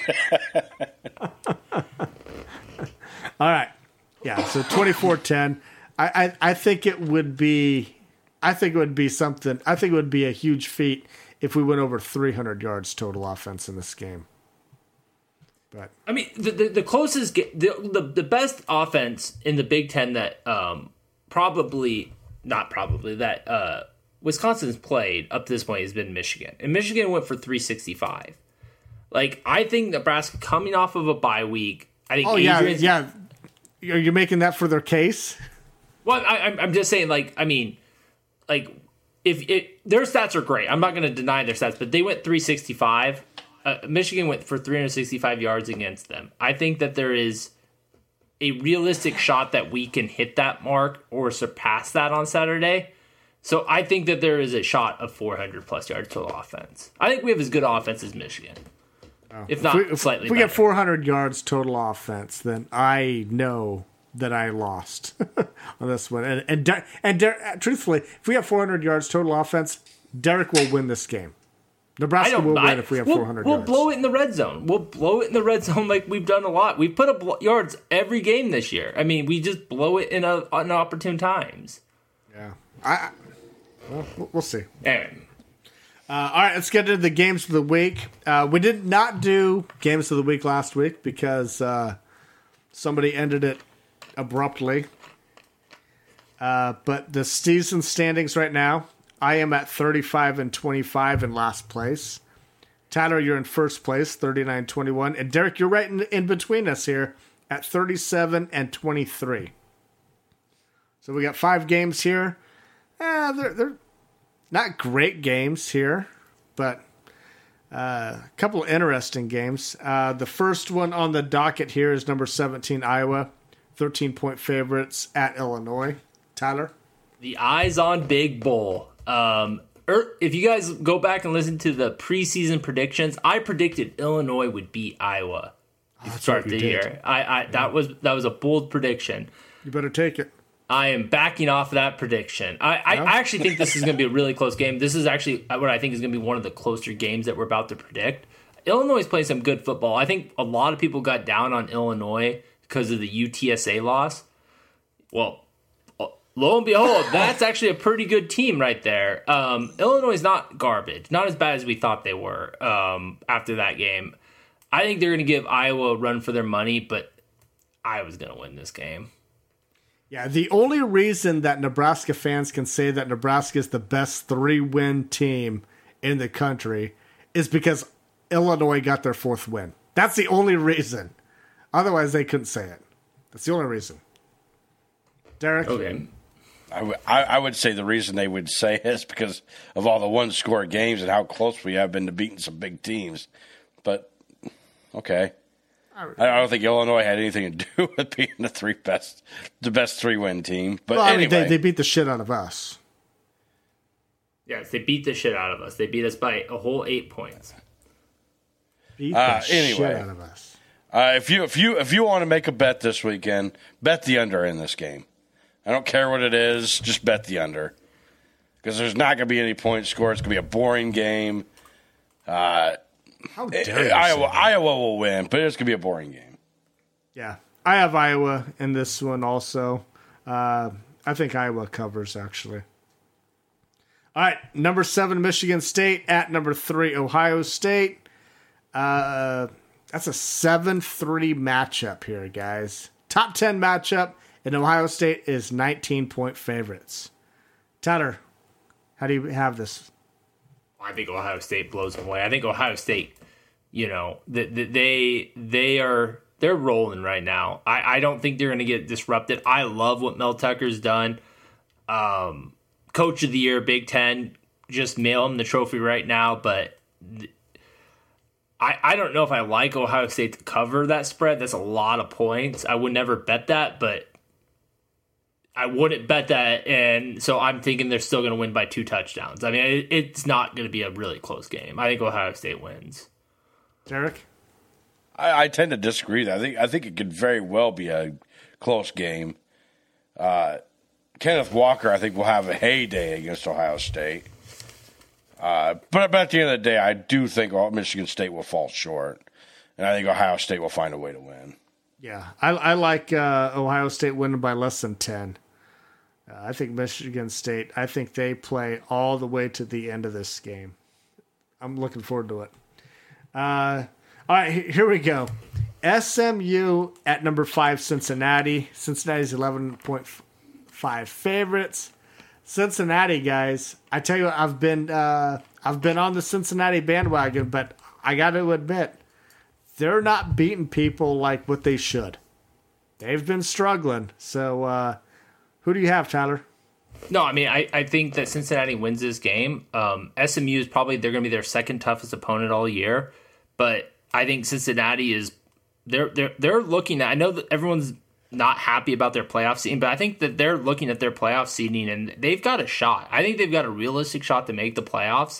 All right, yeah. So twenty-four ten. I, I I think it would be. I think it would be something. I think it would be a huge feat if we went over three hundred yards total offense in this game. But I mean, the the, the closest, the, the the best offense in the Big Ten that um, probably not probably that uh, Wisconsin's played up to this point has been Michigan, and Michigan went for three sixty-five. Like, I think Nebraska coming off of a bye week. I think. Oh Adrian's, yeah, yeah. Are you making that for their case? Well, I, I'm I'm just saying, like, I mean, like if it, their stats are great. I'm not going to deny their stats, but they went three sixty-five. Uh, Michigan went for three sixty-five yards against them. I think that there is a realistic shot that we can hit that mark or surpass that on Saturday. So I think that there is a shot of four hundred plus yards total offense. I think we have as good offense as Michigan, oh. if not if we, if, slightly. If we better. get four hundred yards total offense, then I know that I lost on this one. And and De- and De- truthfully, if we have four hundred yards total offense, Derek will win this game. Nebraska will win I, if we have we'll, four hundred we'll yards. We'll blow it in the red zone. We'll blow it in the red zone like we've done a lot. We've put up yards every game this year. I mean, we just blow it in a, inopportune times. Yeah. I. Well, we'll see. Anyway. Uh, all right, let's get into the games of the week. Uh, we did not do games of the week last week because uh, somebody ended it abruptly. Uh, but the season standings right now, I am at thirty-five and twenty-five in last place. Tyler, you're in first place, thirty-nine twenty-one. And Derek, you're right in, in between us here at thirty-seven and twenty-three. So we got five games here. Eh, they're, they're not great games here, but uh, a couple of interesting games. Uh, the first one on the docket here is number seventeen, Iowa. thirteen-point favorites at Illinois. Tyler? The Eyes on Big Bull. Um, er, if you guys go back and listen to the preseason predictions, I predicted Illinois would beat Iowa to oh, start the year. I, I yeah. that was that was a bold prediction. You better take it. I am backing off that prediction. I, I, I actually think this is going to be a really close game. This is actually what I think is going to be one of the closer games that we're about to predict. Illinois is playing some good football. I think a lot of people got down on Illinois because of the U T S A loss. Well, lo and behold, that's actually a pretty good team right there. Um, Illinois is not garbage. Not as bad as we thought they were um, after that game. I think they're going to give Iowa a run for their money, but Iowa's going to win this game. Yeah, the only reason that Nebraska fans can say that Nebraska is the best three-win team in the country is because Illinois got their fourth win. That's the only reason. Otherwise, they couldn't say it. That's the only reason. Derek? Okay. I, w- I, I would say the reason they would say it is because of all the one-score games and how close we have been to beating some big teams. But, okay. I don't think Illinois had anything to do with being the three best, the best three-win team. But well, anyway, I mean, they, they beat the shit out of us. Yes, they beat the shit out of us. They beat us by a whole eight points. Beat the uh, shit anyway, out of us. Uh, if you if you if you want to make a bet this weekend, bet the under in this game. I don't care what it is, just bet the under because there's not going to be any points scored. It's going to be a boring game. Uh, How dare you Iowa, Iowa will win, but it's going to be a boring game. Yeah. I have Iowa in this one also. Uh, I think Iowa covers, actually. All right. Number seven, Michigan State at number three, Ohio State. Uh, that's a seven three matchup here, guys. Top ten matchup, and Ohio State is nineteen-point favorites. Tyler, how do you have this? I think Ohio State blows them away. I think Ohio State, you know, they they, they are they're rolling right now. I, I don't think they're going to get disrupted. I love what Mel Tucker's done. Um, Coach of the Year, Big Ten, just mail him the trophy right now. But th- I I don't know if I like Ohio State to cover that spread. That's a lot of points. I would never bet that, but I wouldn't bet that, and so I'm thinking they're still going to win by two touchdowns. I mean, it, it's not going to be a really close game. I think Ohio State wins. Derek? I, I tend to disagree. I think I think it could very well be a close game. Uh, Kenneth Walker, I think, will have a heyday against Ohio State. Uh, but, but at the end of the day, I do think Michigan State will fall short, and I think Ohio State will find a way to win. Yeah, I, I like uh, Ohio State winning by less than ten. Uh, I think Michigan State, I think they play all the way to the end of this game. I'm looking forward to it. Uh, all right, here we go. S M U at number five, Cincinnati. Cincinnati's eleven point five favorites. Cincinnati, guys, I tell you what, I've been uh, I've been on the Cincinnati bandwagon, but I got to admit, they're not beating people like what they should. They've been struggling. So, uh, who do you have, Tyler? No, I mean, I, I think that Cincinnati wins this game. Um, S M U is probably, they're going to be their second toughest opponent all year. But I think Cincinnati is, they're they're they're looking at, I know that everyone's not happy about their playoff seeding, but I think that they're looking at their playoff seeding and they've got a shot. I think they've got a realistic shot to make the playoffs.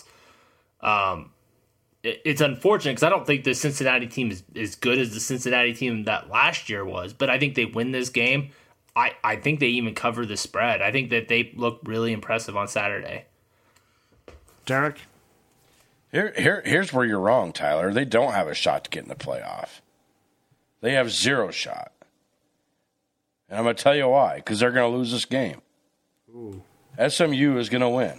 Um, it, it's unfortunate because I don't think the Cincinnati team is as good as the Cincinnati team that last year was, but I think they win this game. I, I think they even cover the spread. I think that they look really impressive on Saturday. Derek? Here, here, here's where you're wrong, Tyler. They don't have a shot to get in the playoff. They have zero shot. And I'm going to tell you why. Because they're going to lose this game. Ooh. S M U is going to win.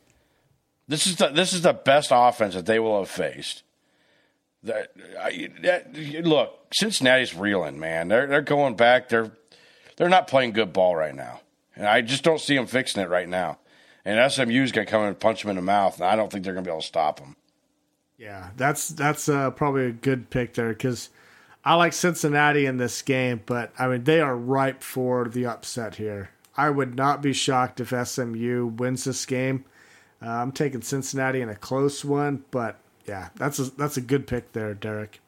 This is the this is the best offense that they will have faced. That, I, that, look, Cincinnati's reeling, man. They're they're going back. They're they're not playing good ball right now, and I just don't see them fixing it right now. And S M U's going to come in and punch them in the mouth, and I don't think they're going to be able to stop them. Yeah, that's that's uh, probably a good pick there because I like Cincinnati in this game, but I mean they are ripe for the upset here. I would not be shocked if S M U wins this game. Uh, I'm taking Cincinnati in a close one, but yeah, that's a, that's a good pick there, Derek.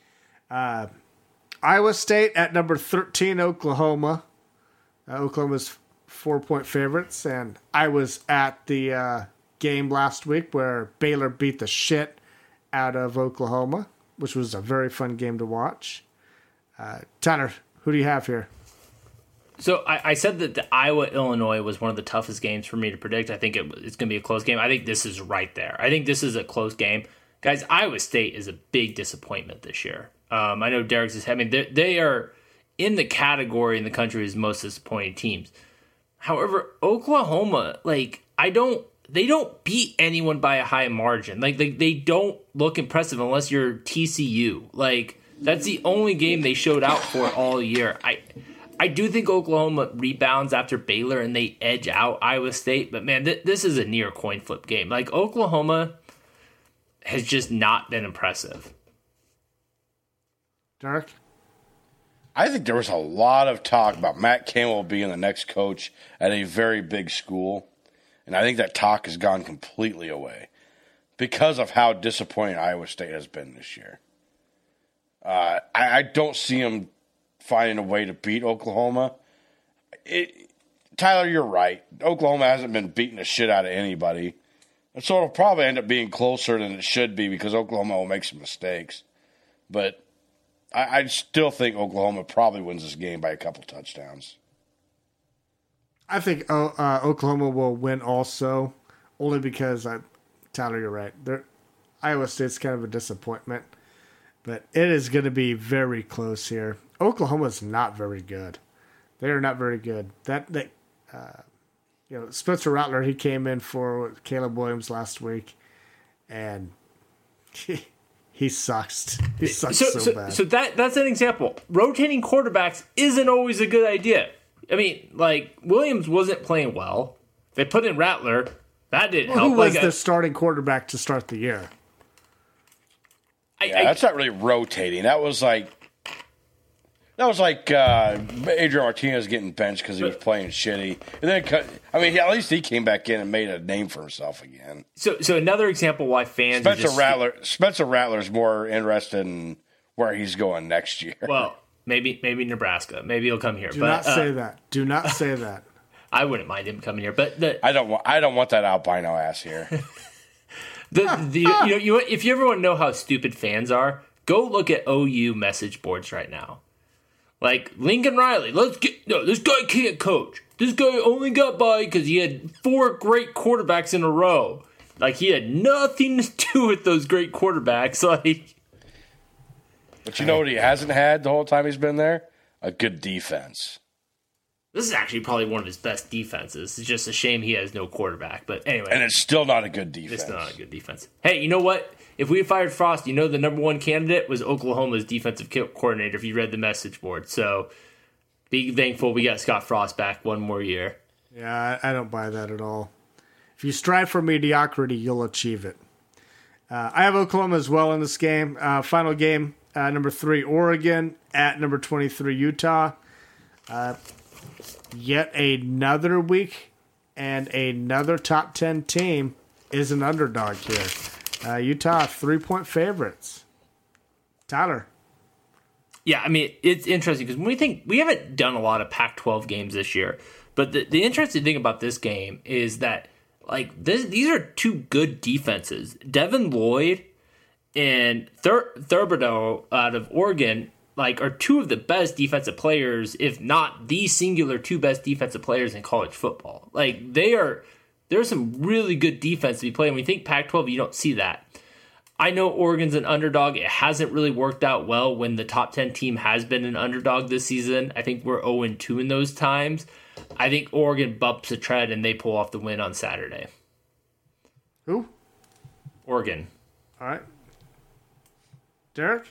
Uh, Iowa State at number thirteen, Oklahoma. Uh, Oklahoma's four-point favorites, and I was at the uh, game last week where Baylor beat the shit out of Oklahoma, which was a very fun game to watch. Uh, Tanner, who do you have here? So I, I said that the Iowa-Illinois was one of the toughest games for me to predict. I think it, it's going to be a close game. I think this is right there. I think this is a close game. Guys, Iowa State is a big disappointment this year. Um, I know Derek's is, I mean, they, they are in the category in the country as most disappointing teams. However, Oklahoma, like, I don't, they don't beat anyone by a high margin. Like, they, they don't look impressive unless you're T C U. Like, that's the only game they showed out for all year. I I do think Oklahoma rebounds after Baylor and they edge out Iowa State. But, man, th- this is a near coin flip game. Like, Oklahoma has just not been impressive. Derek? I think there was a lot of talk about Matt Campbell being the next coach at a very big school. And I think that talk has gone completely away because of how disappointing Iowa State has been this year. Uh, I, I don't see him finding a way to beat Oklahoma. It, Tyler, you're right. Oklahoma hasn't been beating the shit out of anybody. And so it'll probably end up being closer than it should be because Oklahoma will make some mistakes. But I, I still think Oklahoma probably wins this game by a couple touchdowns. I think uh, uh, Oklahoma will win also, only because, I, Tyler, you're right. They're, Iowa State's kind of a disappointment. But it is going to be very close here. Oklahoma's not very good. They are not very good. That that uh, you know, Spencer Rattler, he came in for Caleb Williams last week, and he, he sucks. He sucks so, so, so bad. So that that's an example. Rotating quarterbacks isn't always a good idea. I mean, like, Williams wasn't playing well. They put in Rattler. That didn't well, help. Who was like the a, starting quarterback to start the year? I, yeah, I, that's not really rotating. That was like that was like uh, Adrian Martinez getting benched because he was playing shitty. And then, I mean, at least he came back in and made a name for himself again. So, so another example why fans Spencer are just, Rattler. Spencer Rattler's more interested in where he's going next year. Well, maybe maybe Nebraska. Maybe he'll come here. Do but, not uh, say that. Do not say that. I wouldn't mind him coming here, but the, I don't want. I don't want that albino ass here. The, the you know you if you ever want to know how stupid fans are, go look at O U message boards right now. Like Lincoln Riley, let's get no. This guy can't coach. This guy only got by because he had four great quarterbacks in a row. Like he had nothing to do with those great quarterbacks. Like, but you know what he hasn't had the whole time he's been there? A good defense. this is actually probably one of his best defenses. It's just a shame he has no quarterback. But anyway. And it's still not a good defense. It's not a good defense. Hey, you know what? If we had fired Frost, you know the number one candidate was Oklahoma's defensive coordinator if you read the message board. So be thankful we got Scott Frost back one more year. Yeah, I don't buy that at all. If you strive for mediocrity, you'll achieve it. Uh, I have Oklahoma as well in this game. Uh, final game, uh, number three, Oregon at number twenty-three, Utah. Uh, yet another week and another top ten team is an underdog here. Uh, Utah, three-point favorites. Tyler. Yeah, I mean, it's interesting because when we think we haven't done a lot of Pac twelve games this year, but the, the interesting thing about this game is that like this, these are two good defenses. Devin Lloyd and Thur- Thibodeau out of Oregon like are two of the best defensive players, if not the singular two best defensive players in college football. Like they are, there's some really good defense to be played. When we think Pac twelve, you don't see that. I know Oregon's an underdog. It hasn't really worked out well when the top ten team has been an underdog this season. I think we're oh and two in those times. I think Oregon bumps a tread and they pull off the win on Saturday. Who? Oregon. All right. Derek?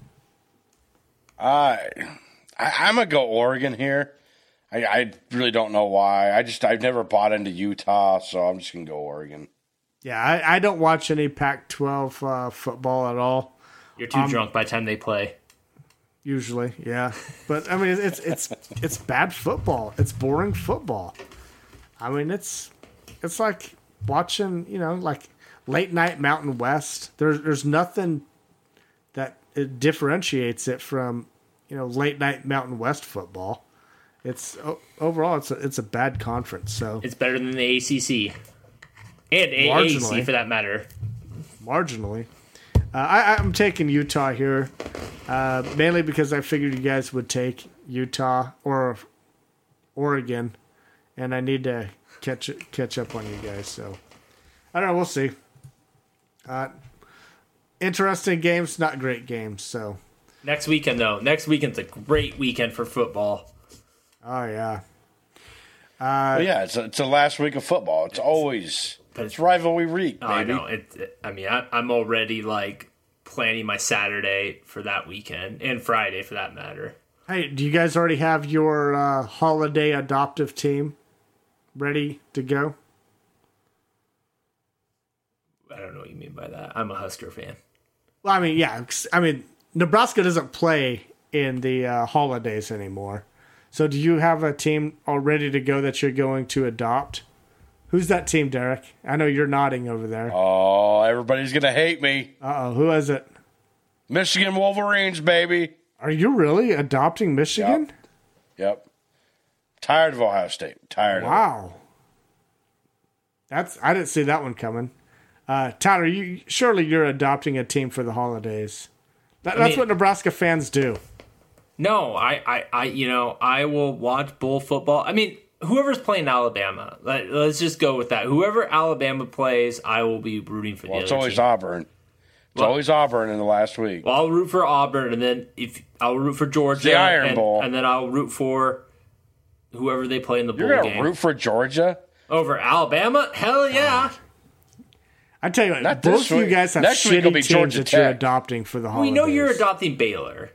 Uh, I, I'm going to go Oregon here. I, I really don't know why. I just, I've never bought into Utah, so I'm just going to go Oregon. Yeah, I, I don't watch any Pac twelve uh, football at all. You're too um, drunk by the time they play. Usually, yeah. But I mean, it's it's it's bad football. It's boring football. I mean, it's it's like watching, you know, like late night Mountain West. There's there's nothing that it differentiates it from, you know, late night Mountain West football. It's overall it's a, it's a bad conference. So it's better than the A C C. And A A C, for that matter. Marginally. Uh, I, I'm taking Utah here, uh, mainly because I figured you guys would take Utah or Oregon, and I need to catch catch up on you guys. So, I don't know. We'll see. Uh, interesting games, not great games. So next weekend, though. Next weekend's a great weekend for football. Oh, yeah. Uh, well, yeah, it's a, it's the last week of football. It's always... But it's rivalry week, baby. I know. It, it, I mean, I, I'm already like planning my Saturday for that weekend and Friday for that matter. Hey, do you guys already have your uh, holiday adoptive team ready to go? I don't know what you mean by that. I'm a Husker fan. Well, I mean, yeah. I mean, Nebraska doesn't play in the uh, holidays anymore. So do you have a team all ready to go that you're going to adopt? Who's that team, Derek? I know you're nodding over there. Oh, everybody's going to hate me. Uh-oh, who is it? Michigan Wolverines, baby. Are you really adopting Michigan? Yep. yep. Tired of Ohio State. Tired wow. of it. Wow. That's I didn't see that one coming. Uh, Tyler, you surely you're adopting a team for the holidays. That, that's mean, what Nebraska fans do. No, I, I, I, you know, I will watch bowl football. I mean... Whoever's playing Alabama, let, let's just go with that. Whoever Alabama plays, I will be rooting for the well, other it's always team. Auburn. It's well, always Auburn in the last week. Well, I'll root for Auburn, and then if I'll root for Georgia, the Iron and, Bowl, and then I'll root for whoever they play in the bowl You're game. You're gonna root for Georgia over Alabama? Hell yeah! I tell you what, Not both of you guys have Next shitty teams Georgia that Tech. You're adopting for the holidays. We know you're adopting Baylor.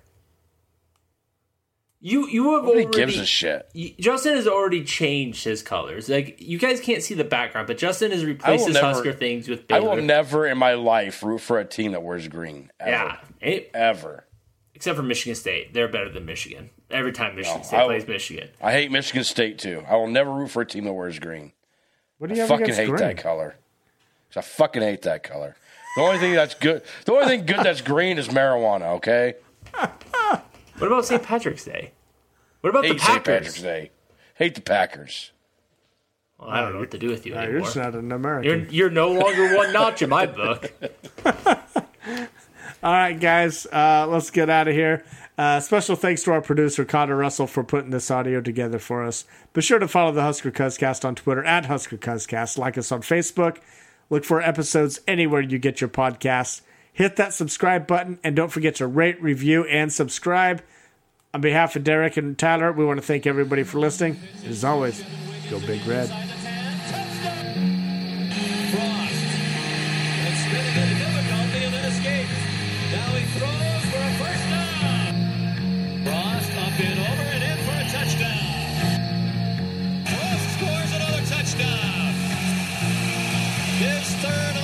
You you have Nobody already gives a shit. You, Justin has already changed his colors. Like you guys can't see the background, but Justin has replaced his never, Husker things with Baylor. I will never in my life root for a team that wears green. Ever. Yeah, it, ever. Except for Michigan State, they're better than Michigan. Every time Michigan no, State I, plays Michigan, I hate Michigan State too. I will never root for a team that wears green. What do you I have fucking against hate green? that color. I fucking hate that color. The only thing that's good, the only thing good that's green is marijuana. Okay. What about Saint Patrick's Day? What about hate the Packers? Saint Patrick's Day. Hate the Packers. Well, I don't know what to do with you no, anymore. You're just not an American. You're, you're no longer one notch in my book. All right, guys, uh, let's get out of here. Uh, special thanks to our producer, Connor Russell, for putting this audio together for us. Be sure to follow the Husker Cuzcast on Twitter, at Husker Cuzcast. Like us on Facebook. Look for episodes anywhere you get your podcasts. Hit that subscribe button, and don't forget to rate, review, and subscribe. On behalf of Derek and Tyler, we want to thank everybody for listening. As always, go Big Red. His third